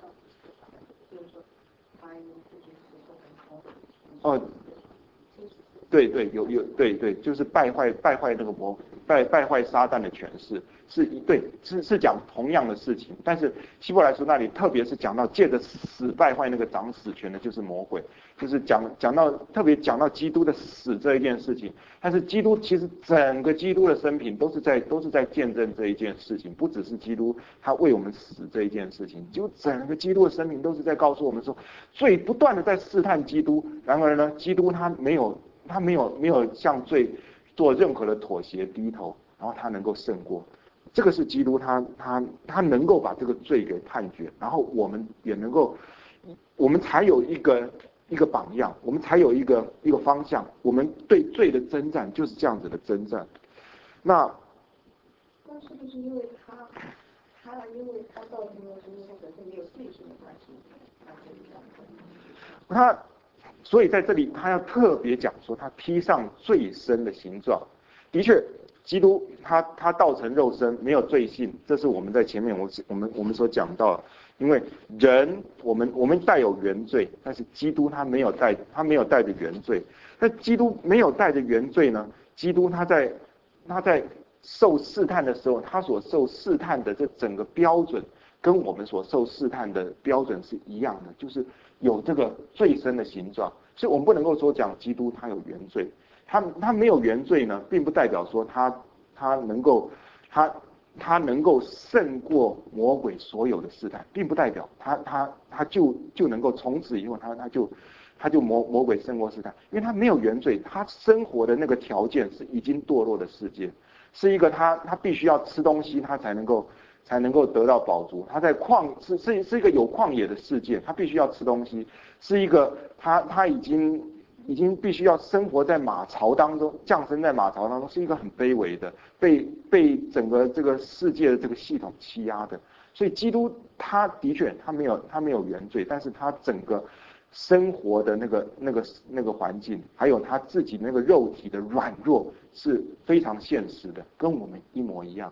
哦，对对，有有对对，就是败坏败坏那个魔败败坏撒旦的权势，是一对是是讲同样的事情，但是希伯来书那里特别是讲到借着死败坏那个掌死权的，就是魔鬼，就是讲讲到特别讲到基督的死这一件事情，但是基督其实整个基督的生平都是在都是在见证这一件事情，不只是基督他为我们死这一件事情，就整个基督的生平都是在告诉我们说，罪不断的在试探基督，然而呢，基督他没有。他没有没有向罪做任何的妥协低头，然后他能够胜过，这个是基督他他他能够把这个罪给判决，然后我们也能够，我们才有一个一个榜样，我们才有一个一个方向，我们对罪的征战就是这样子的征战。那， 那是不是因为他他因为他造成了什么本身没有罪性的关系，他可以这样子？ 他。所以在这里，他要特别讲说，他披上罪身的形状。的确，基督他他道成肉身，没有罪性，这是我们在前面我我们我们所讲到，因为人我们我们带有原罪，但是基督他没有带他没有带着原罪。那基督没有带着原罪呢？基督他在他在受试探的时候，他所受试探的这整个标准，跟我们所受试探的标准是一样的，就是有这个罪身的形状。所以我们不能够说讲基督他有原罪，他他没有原罪呢，并不代表说他他能够他他能够胜过魔鬼所有的试探，并不代表他他他就就能够从此以后他他就他就魔魔鬼胜过试探，因为他没有原罪，他生活的那个条件是已经堕落的世界，是一个他他必须要吃东西他才能够才能够得到饱足，他在旷是是是一个有旷野的世界，他必须要吃东西，是一个他他已经已经必须要生活在马槽当中，降生在马槽当中，是一个很卑微的，被被整个这个世界的这个系统欺压的。所以基督他的确他没有他没有原罪，但是他整个生活的那个那个那个环境，还有他自己那个肉体的软弱是非常现实的，跟我们一模一样。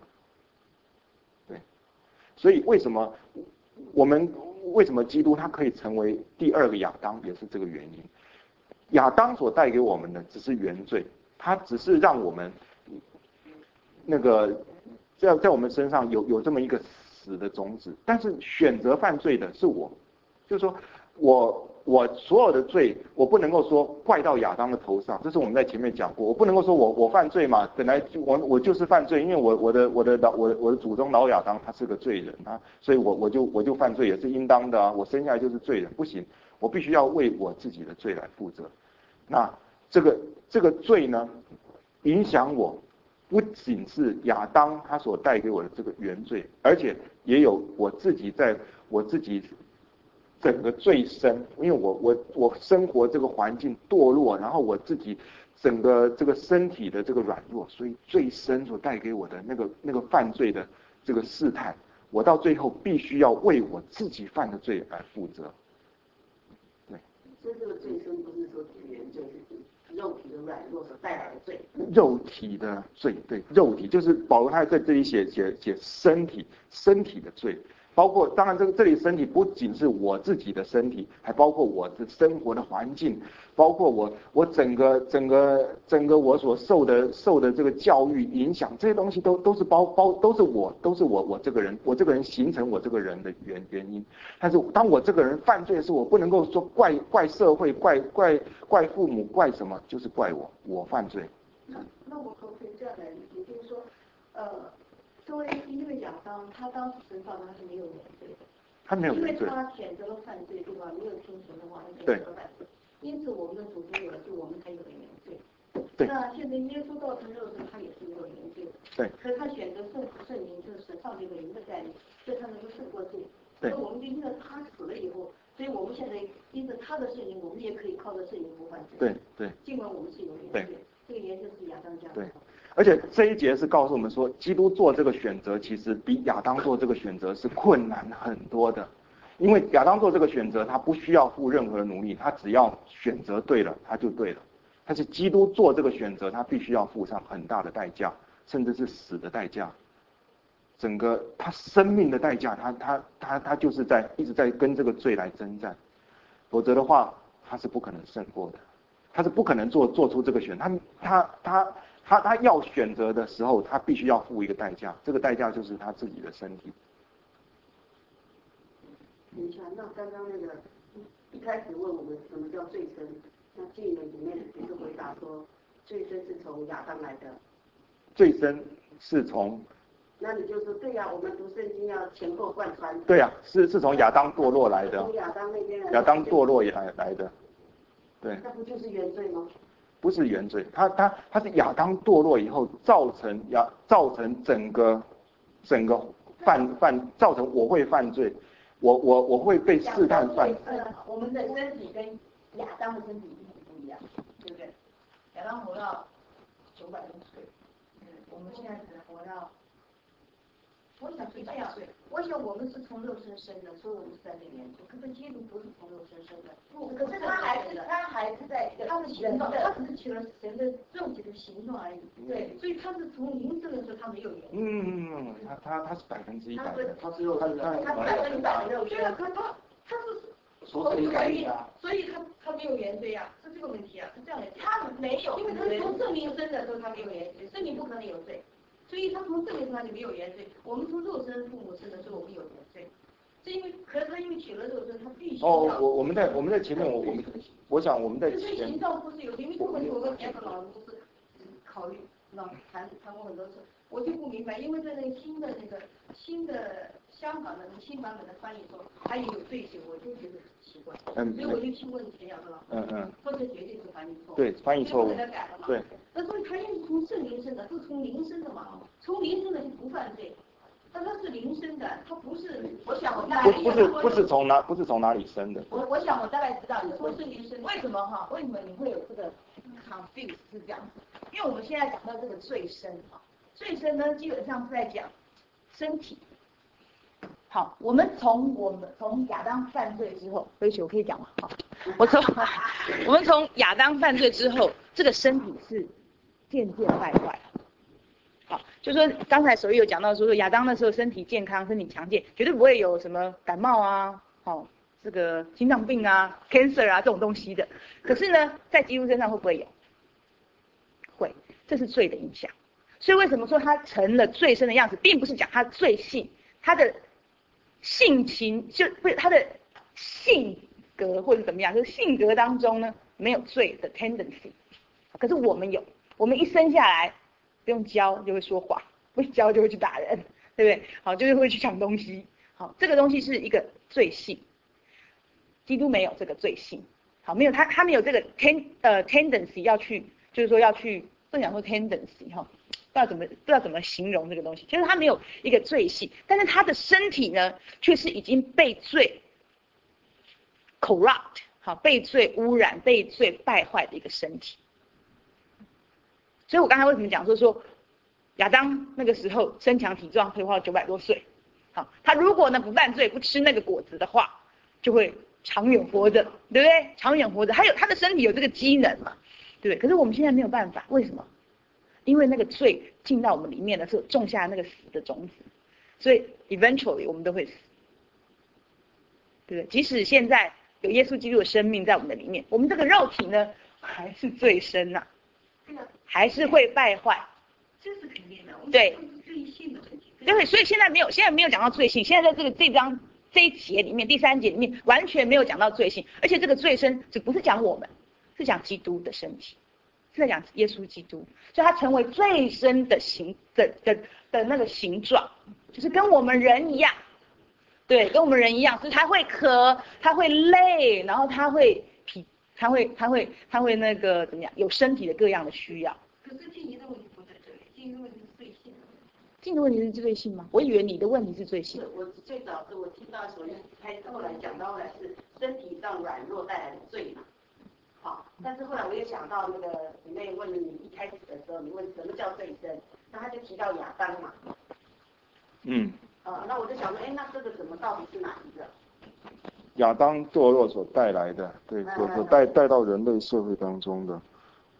所以为什么我们为什么基督他可以成为第二个亚当，也是这个原因。亚当所带给我们的只是原罪，他只是让我们那个在在我们身上有有这么一个死的种子，但是选择犯罪的是我，就是说我我所有的罪，我不能够说怪到亚当的头上，这是我们在前面讲过，我不能够说我我犯罪嘛，本来我我就是犯罪，因为我我的我的老我的我的祖宗老亚当他是个罪人啊，所以我我就我就犯罪也是应当的啊，我生下来就是罪人，不行，我必须要为我自己的罪来负责。那这个这个罪呢，影响我，不仅是亚当他所带给我的这个原罪，而且也有我自己在我自己整个罪身，因为我我我生活这个环境堕落，然后我自己整个这个身体的这个软弱，所以罪身所带给我的那个那个犯罪的这个试探，我到最后必须要为我自己犯的罪来负责。 对，所以这个罪身不是说指原罪，是指肉体的软弱所带来的罪。 肉体的罪，对，肉体就是保罗他在这里写写写身体身体的罪。包括当然这个这里身体不仅是我自己的身体，还包括我的生活的环境，包括我我整个整个整个我所受的受的这个教育影响，这些东西都都是包包都是我都是我我这个人我这个人形成我这个人的原原因。但是当我这个人犯罪的时候，我不能够说怪怪社会怪怪怪父母怪什么，就是怪我我犯罪。 那那我可不可以这样来理解，就是说呃。作为第一个亚当，他当时神造他是没有原罪的， 他没有原罪， 因为他选择了犯罪，对吧？没有听从的话，他选择了犯罪。因此，我们的祖宗有了罪，我们才有了原罪。 对。 那现在耶稣道成肉身，他也是没有原罪的。 对。 可是他选择圣父圣灵，就是神上帝的灵的概念，所以他能够胜过罪。 对。 所以我们就因为他死了以后，所以我们现在因着他的圣灵，我们也可以靠着圣灵不犯罪。 对对。 尽管我们是有原罪，这个原罪是亚当家的。 对。而且这一节是告诉我们说，基督做这个选择，其实比亚当做这个选择是困难很多的。因为亚当做这个选择，他不需要付任何的努力，他只要选择对了，他就对了。 但是基督做这个选择，他必须要付上很大的代价，甚至是死的代价。整个他生命的代价，他他他他就是在一直在跟这个罪来征战，否则的话他是不可能胜过的，他是不可能做做出这个选，他他他他他要选择的时候，他必须要付一个代价，这个代价就是他自己的身体。 你看，那刚刚那个一开始问我们什么叫罪生，那经文里面也是回答说，罪生是从亚当来的。 罪生是从。 那你就说对呀、啊，我们读圣经要前后贯穿。 对呀、啊，是是从亚当堕落来的。 从亚当那边来。 亚当堕落也来来的，对。 那不就是原罪吗？ 不是原罪，他他他是亚当堕落以后造成亚造成整个整个犯犯造成我会犯罪，我我我会被试探犯。 我们的身体跟亚当的身体一定不一样，对不对？亚当活到九百多岁，嗯，我们现在只能活到。我想是这样，我想我们是从肉身生的，所以我们是在那边。可是基督不是从肉身生的，不，可是他还是他还是在他的形状，他只是取了神的肉体的形状而已。对，所以他是从灵生的时候他没有原罪。 嗯嗯嗯，他他他是百分之一百的， 他是肉身的，他百分之百的肉身。 对啊，可他他是从怀孕，所以他他没有原罪啊，是这个问题啊，是这样的。他没有，因为他是从圣灵生的时候他没有原罪，圣灵不可能有罪。所以他从这个地方就没有原罪，我们从肉身父母生的时候我们有原罪，是因为可是他因为取了肉身，他必须要。 哦，我我们在我们在前面我我们我想我们在前。 所以形状不是有，因为这个问题我跟别的老师是考虑，老谈谈过很多次，我就不明白，因为在那个新的那个新的香港的那个新版本的翻译中，它也有罪行，我就觉得奇怪，嗯，所以我就去问田小的老师， 嗯嗯， 或者绝对是翻译错误， 对，翻译错误，对。 那所以他因为是从圣灵生的，是从灵生的嘛，从灵生的就不犯罪。但他是灵生的，他不是。我想我大概不不是不是从哪不是从哪里生的。 我我想我大概知道你说圣灵生，为什么哈？为什么你会有这个 confuse 是这样子？因为我们现在讲到这个罪生啊，罪生呢基本上是在讲身体。好，我们从我们从亚当犯罪之后，对不起，我可以讲吗？好，我从我们从亚当犯罪之后，这个身体是渐渐败坏。好，就说刚才手艺有讲到说，亚当那时候身体健康，身体强健，绝对不会有什么感冒啊，哦，这个心脏病啊、cancer 啊这种东西的。可是呢，在基督身上会不会有？会，这是罪的影响。所以为什么说他成了罪身的样子，并不是讲他罪性，他的性情就不是他的性格或者怎么样，就是性格当中呢没有罪的 tendency， 可是我们有，我们一生下来不用教就会说谎，不教就会去打人，对不对？好，就是会去抢东西，好，这个东西是一个罪性，基督没有这个罪性，好，没有他他没有这个 ten 呃 tendency 要去，就是说要去不讲说 tendency 哈。不知道怎么不知道怎么形容这个东西，就是他没有一个罪性，但是他的身体呢，却是已经被罪 corrupt， 好，被罪污染、被罪败坏的一个身体。所以我刚才为什么讲说说亚当那个时候身强体壮，可以活到九百多岁，好，他如果呢不犯罪、不吃那个果子的话，就会长远活着，对不对？长远活着，他有他的身体有这个机能嘛，对不对？可是我们现在没有办法，为什么？因为那个罪进到我们里面的时候，种下那个死的种子，所以 eventually 我们都会死，对不对？即使现在有耶稣基督的生命在我们的里面，我们这个肉体呢，还是罪身呐、啊，还是会败坏。 这是肯定的。 对。 罪性的问题。 对，所以现在没有，现在没有讲到罪性，现在在这个这章这一节里面，第三节里面完全没有讲到罪性，而且这个罪身只不是讲我们，是讲基督的身体。是在讲耶稣基督，所以他成为最深的形的的的那个形状，就是跟我们人一样，对，跟我们人一样，所以他会渴，他会累，然后他会疲，他会他会他会那个怎么样，有身体的各样的需要。 可是静怡的问题不在这里，静怡的问题是罪性。 静怡的问题是罪性吗？我以为你的问题是罪性。 是我最早是我听到的时候，开始后来讲到后来是身体上软弱带来的罪嘛。好，但是后来我也想到那个你妹问你一开始的时候，你问什么叫罪身，那他就提到亚当嘛。 嗯。 啊，那我就想说，哎，那这个怎么到底是哪一个？ 亚当堕落所带来的，对，所所带带到人类社会当中的，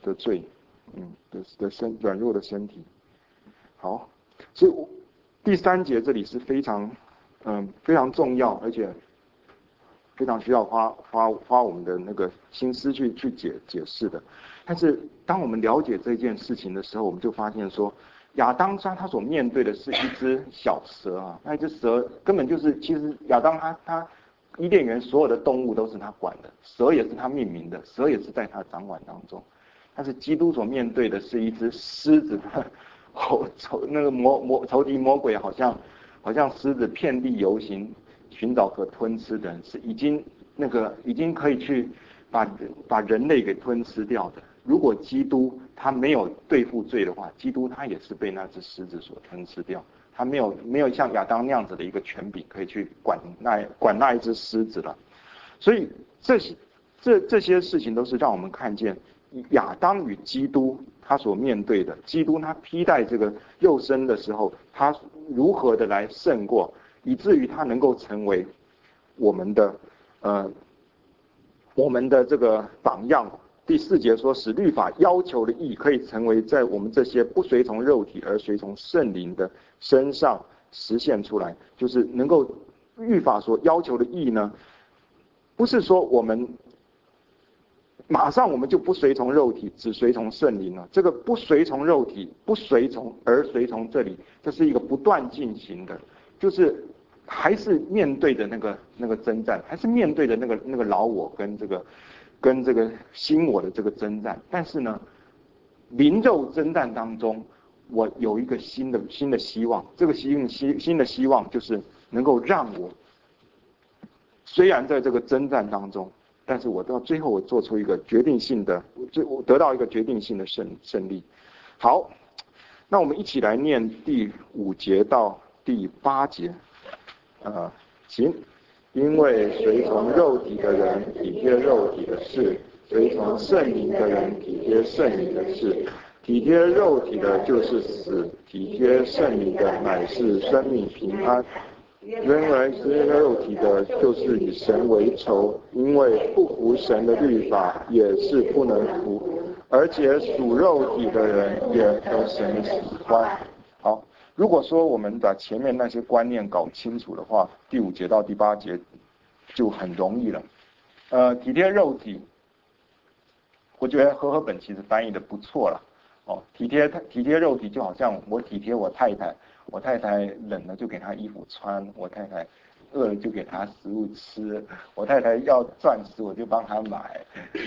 的罪，嗯的的身软弱的身体。好，所以我第三节这里是非常嗯非常重要，而且非常需要花花花我们的那个心思去去解解释的。但是当我们了解这件事情的时候，我们就发现说，亚当他他所面对的是一只小蛇啊，那一只蛇根本就是，其实亚当他他伊甸园所有的动物都是他管的，蛇也是他命名的，蛇也是在他掌管当中。但是基督所面对的是一只狮子，仇那个魔魔仇敌魔鬼好像好像狮子遍地游行，寻找可吞吃的人，是已经那个已经可以去把把人类给吞吃掉的。如果基督他没有对付罪的话，基督他也是被那只狮子所吞吃掉，他没有没有像亚当那样子的一个权柄可以去管那管那一只狮子了。所以这些这这些事情都是让我们看见亚当与基督他所面对的，基督他披戴这个肉身的时候，他如何的来胜过，以至于他能够成为我们的呃我们的这个榜样。第四节说，使律法要求的义可以成为在我们这些不随从肉体而随从圣灵的身上实现出来，就是能够律法所要求的义呢，不是说我们马上我们就不随从肉体，只随从圣灵了。这个不随从肉体，不随从而随从这里，这是一个不断进行的，就是还是面对的那个那个征战，还是面对的那个那个老我跟这个跟这个新我的这个征战。但是呢，灵肉征战当中，我有一个新的新的希望，这个新新新的希望就是能够让我虽然在这个征战当中，但是我到最后我做出一个决定性的，我得到一个决定性的胜胜利。好，那我们一起来念第五节到第八节。呃，行。因为随从肉体的人体贴肉体的事，随从圣灵的人体贴圣灵的事。体贴肉体的就是死，体贴圣灵的乃是生命平安。原来是肉体的，就是与神为仇，因为不服神的律法，也是不能服，而且属肉体的人也得神喜欢。好，如果说我们把前面那些观念搞清楚的话，第五节到第八节就很容易了。呃，体贴肉体，我觉得和合本其实翻译的不错了。哦，体贴体贴肉体就好像我体贴我太太，我太太冷了就给她衣服穿，我太太饿了就给她食物吃，我太太要钻石我就帮她买。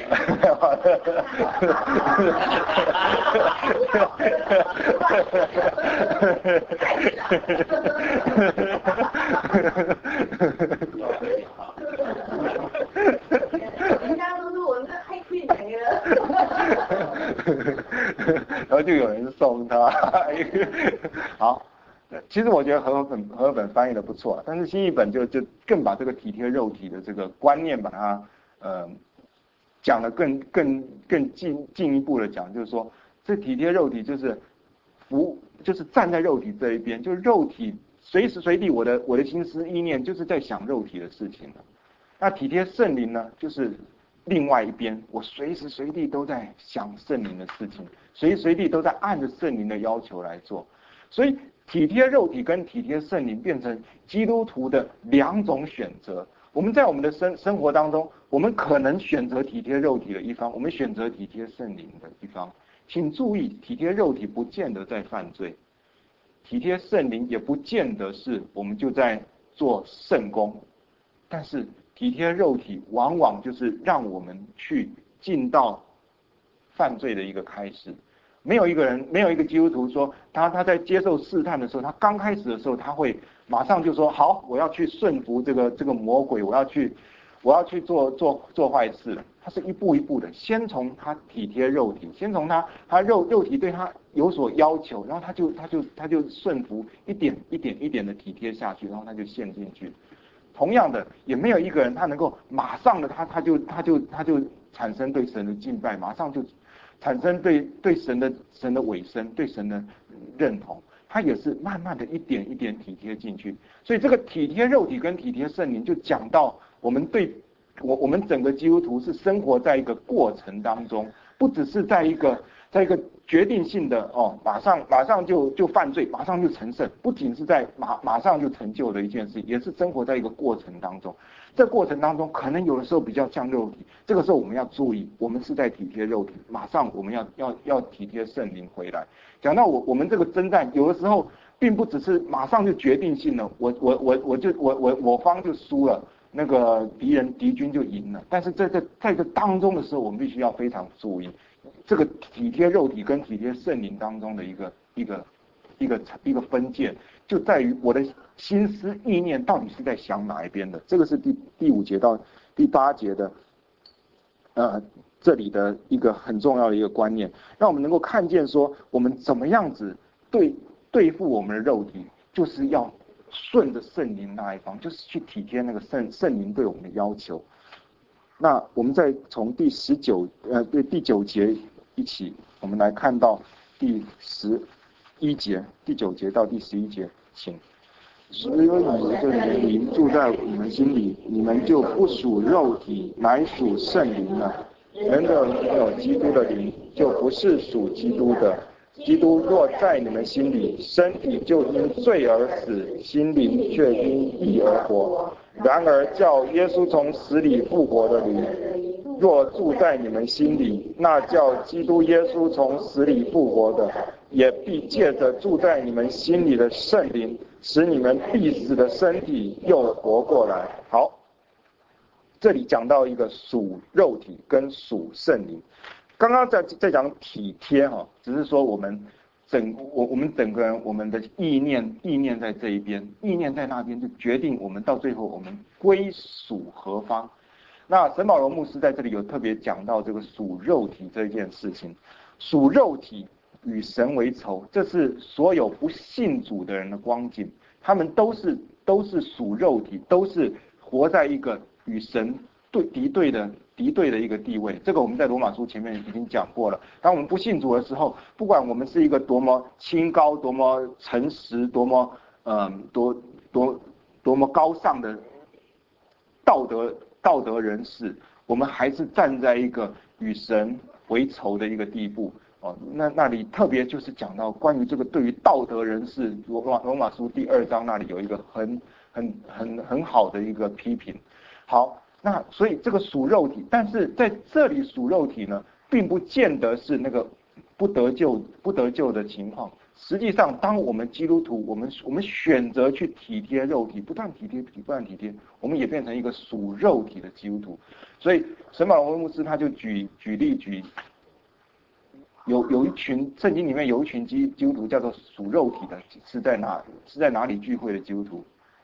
人家都说我那黑屁没了。 然后就有人送他。好，其实我觉得和合本和合本翻译的不错，但是新译本就就更把这个体贴肉体的这个观念把它呃讲的更更更进进一步的讲，就是说这体贴肉体就是服就是站在肉体这一边，就是肉体随时随地我的我的心思意念就是在想肉体的事情了。那体贴圣灵呢，就是另外一边，我随时随地都在想圣灵的事情，随时随地都在按着圣灵的要求来做。所以体贴肉体跟体贴圣灵变成基督徒的两种选择。我们在我们的生生活当中，我们可能选择体贴肉体的一方，我们选择体贴圣灵的一方。请注意，体贴肉体不见得在犯罪，体贴圣灵也不见得是我们就在做圣功，但是体贴肉体往往就是让我们去进到犯罪的一个开始。没有一个人，没有一个基督徒说他他在接受试探的时候，他刚开始的时候他会马上就说好，我要去顺服这个这个魔鬼，我要去我要去做做做坏事了。他是一步一步的，先从他体贴肉体，先从他他肉肉体对他有所要求，然后他就他就他就顺服，一点一点一点的体贴下去，然后他就陷进去。同样的，也没有一个人他能够马上的他他就他就他就产生对神的敬拜，马上就产生对对神的神的委身，对神的认同。他也是慢慢的一点一点体贴进去。所以这个体贴肉体跟体贴圣灵，就讲到我们对我我们整个基督徒是生活在一个过程当中， 不只是在一个在一个决定性的哦，马上马上就就犯罪，马上就成圣，不仅是在马马上就成就的一件事，也是生活在一个过程当中。这过程当中，可能有的时候比较像肉体，这个时候我们要注意，我们是在体贴肉体，马上我们要要要体贴圣灵回来。讲到我我们这个征战，有的时候并不只是马上就决定性的，我我我我就我我我方就输了，那个敌人敌军就赢了。但是在这在这当中的时候，我们必须要非常注意，这个体贴肉体跟体贴圣灵当中的一个一个一个一个分界，就在于我的心思意念到底是在想哪一边的。这个是第第五节到第八节的，呃，这里的一个很重要的一个观念，让我们能够看见说，我们怎么样子对对付我们的肉体，就是要顺着圣灵那一方，就是去体贴那个圣圣灵对我们的要求。那我们再从第十九呃对第九节一起，我们来看到第十一节，第九节到第十一节，请。只有你们这灵住在你们心里，你们就不属肉体，乃属圣灵了。人若没有基督的灵，就不是属基督的。基督若在你们心里，身体就因罪而死，心灵却因义而活。然而叫耶稣从死里复活的灵，若住在你们心里，那叫基督耶稣从死里复活的，也必借着住在你们心里的圣灵，使你们必死的身体又活过来。好，这里讲到一个属肉体跟属圣灵。刚刚在在讲体贴哈，只是说我们整我我们整个人我们的意念意念在这一边，意念在那边，就决定我们到最后我们归属何方。那沈保罗牧师在这里有特别讲到这个属肉体这件事情，属肉体与神为仇，这是所有不信主的人的光景，他们都是都是属肉体，都是活在一个与神对敌对的敌对的一个地位。这个我们在罗马书前面已经讲过了。当我们不信主的时候，不管我们是一个多么清高、多么诚实、多么嗯多多多么高尚的道德道德人士，我们还是站在一个与神为仇的一个地步。哦，那那里特别就是讲到关于这个对于道德人士，罗马罗马书第二章那里有一个很很很很好的一个批评。好，那所以这个属肉体，但是在这里属肉体呢，并不见得是那个不得救不得救的情况。实际上，当我们基督徒，我们我们选择去体贴肉体，不断体贴，不断体贴，我们也变成一个属肉体的基督徒。所以，沈保罗牧师他就举举例举，有有一群圣经里面有一群基基督徒叫做属肉体的，是在哪是在哪里聚会的基督徒？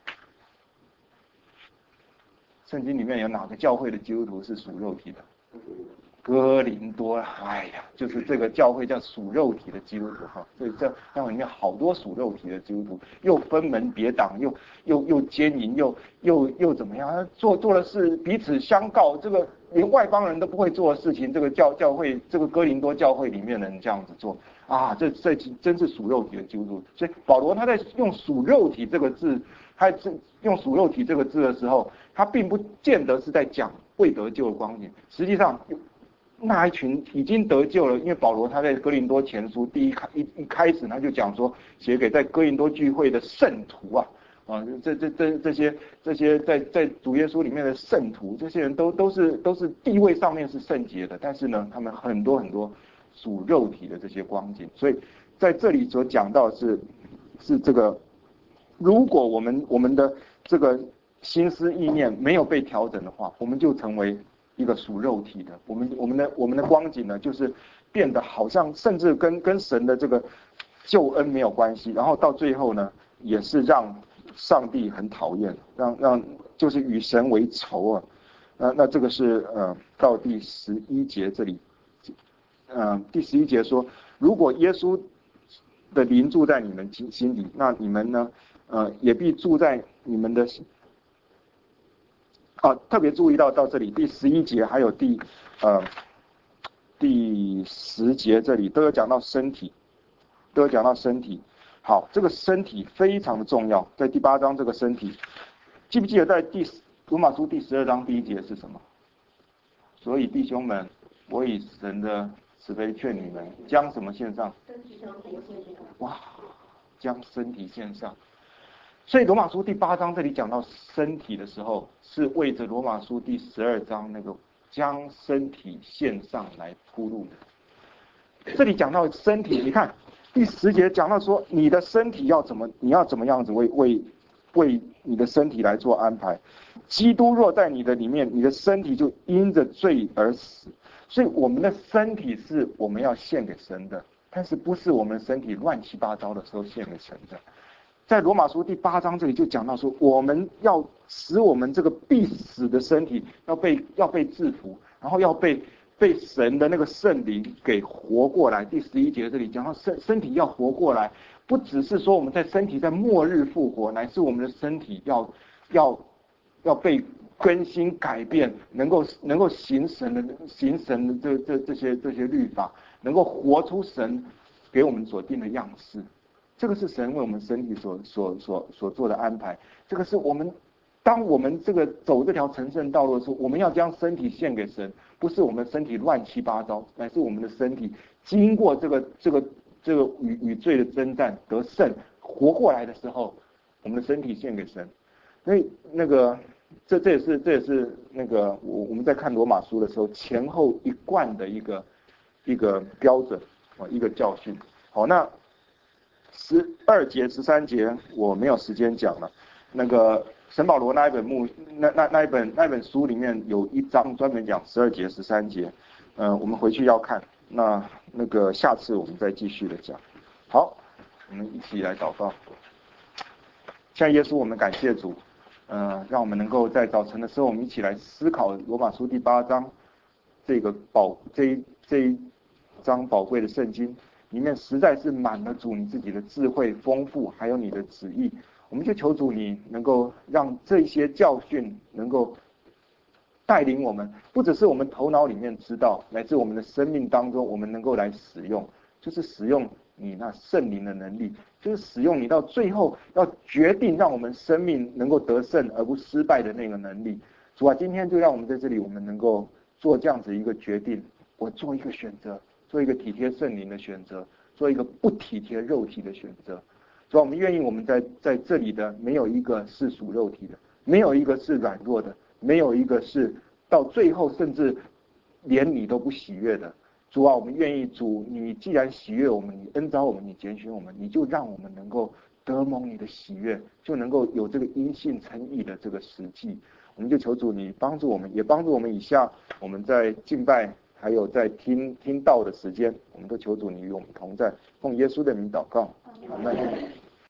圣经里面有哪个教会的基督徒是属肉体的？哥林多，哎呀，就是这个教会叫属肉体的基督徒哈，所以这教会里面好多属肉体的基督徒，又分门别党，又又又奸淫，又又又怎么样？做做的是彼此相告，这个连外邦人都不会做的事情，这个教教会这个哥林多教会里面的人这样子做啊，这这真是属肉体的基督徒。所以保罗他在用属肉体这个字，他用属肉体这个字的时候，他并不见得是在讲未得救的光景，实际上那一群已经得救了，因为保罗他在哥林多前书第一开一一开始他就讲说，写给在哥林多聚会的圣徒啊，啊，这这这这些这些在在主耶稣里面的圣徒，这些人都都是都是地位上面是圣洁的，但是呢，他们很多很多属肉体的这些光景，所以在这里所讲到的是是这个，如果我们我们的这个心思意念没有被调整的话，我们就成为一个属肉体的，我们我们的我们的光景呢，就是变得好像甚至跟跟神的这个救恩没有关系，然后到最后呢，也是让上帝很讨厌，让让就是与神为仇啊。那那这个是呃到第十一节这里，呃第十一节说，如果耶稣的灵住在你们心心里，那你们呢，呃也必住在你们的。啊，特别注意到到这里第十一节还有第呃第十节这里都有讲到身体，都有讲到身体。好，这个身体非常的重要，在第八章这个身体，记不记得在第罗马书第十二章第一节是什么？所以弟兄们，我以神的慈悲劝你们将什么献上？ 身体上献上。 哇，将身体献上。所以罗马书第八章这里讲到身体的时候，是为着罗马书第十二章那个将身体献上来铺路的。这里讲到身体，你看第十节讲到说，你的身体要怎么，你要怎么样子为为为你的身体来做安排。基督若在你的里面，你的身体就因着罪而死。所以我们的身体是我们要献给神的，但是不是我们身体乱七八糟的时候献给神的。在罗马书第八章这里就讲到说，我们要使我们这个必死的身体要被要被制服，然后要被被神的那个圣灵给活过来。第十一节这里讲到身身体要活过来，不只是说我们在身体在末日复活，乃是我们的身体要要要被更新改变，能够能够行神的行神的这这这些这些律法，能够活出神给我们所定的样式。这个是神为我们身体所所所所做的安排。这个是我们，当我们这个走这条成圣道路的时候，我们要将身体献给神，不是我们身体乱七八糟，乃是我们的身体经过这个这个这个与与罪的征战得胜活过来的时候，我们的身体献给神。所以那个这这也是这也是那个我我们在看罗马书的时候前后一贯的一个一个标准啊，一个教训。好，那十二节、十三节我没有时间讲了。那个神保罗那一本目那那那一本那一本书里面有一章专门讲十二节、十三节，呃，我们回去要看。那那个下次我们再继续的讲。好，我们一起来祷告。像耶稣，我们感谢主，呃，让我们能够在早晨的时候，我们一起来思考罗马书第八章这个宝这一这一章宝贵的圣经。里面实在是满了主你自己的智慧丰富，还有你的旨意。我们就求主你能够让这些教训能够带领我们，不只是我们头脑里面知道，乃至我们的生命当中我们能够来使用，就是使用你那圣灵的能力，就是使用你到最后要决定让我们生命能够得胜而不失败的那个能力。主啊，今天就让我们在这里我们能够做这样子一个决定，我做一个选择，做一个体贴圣灵的选择，做一个不体贴肉体的选择。所以我们愿意我们在在这里的没有一个是属肉体的，没有一个是软弱的，没有一个是到最后甚至连你都不喜悦的。主啊，我们愿意主，你既然喜悦我们，你恩召我们，你拣选我们，你就让我们能够得蒙你的喜悦，就能够有这个因信称义的这个实际。我们就求主你帮助我们，也帮助我们以下我们在敬拜还有在听听道的时间，我们都求主你与我们同在，奉耶稣的名祷告，阿们。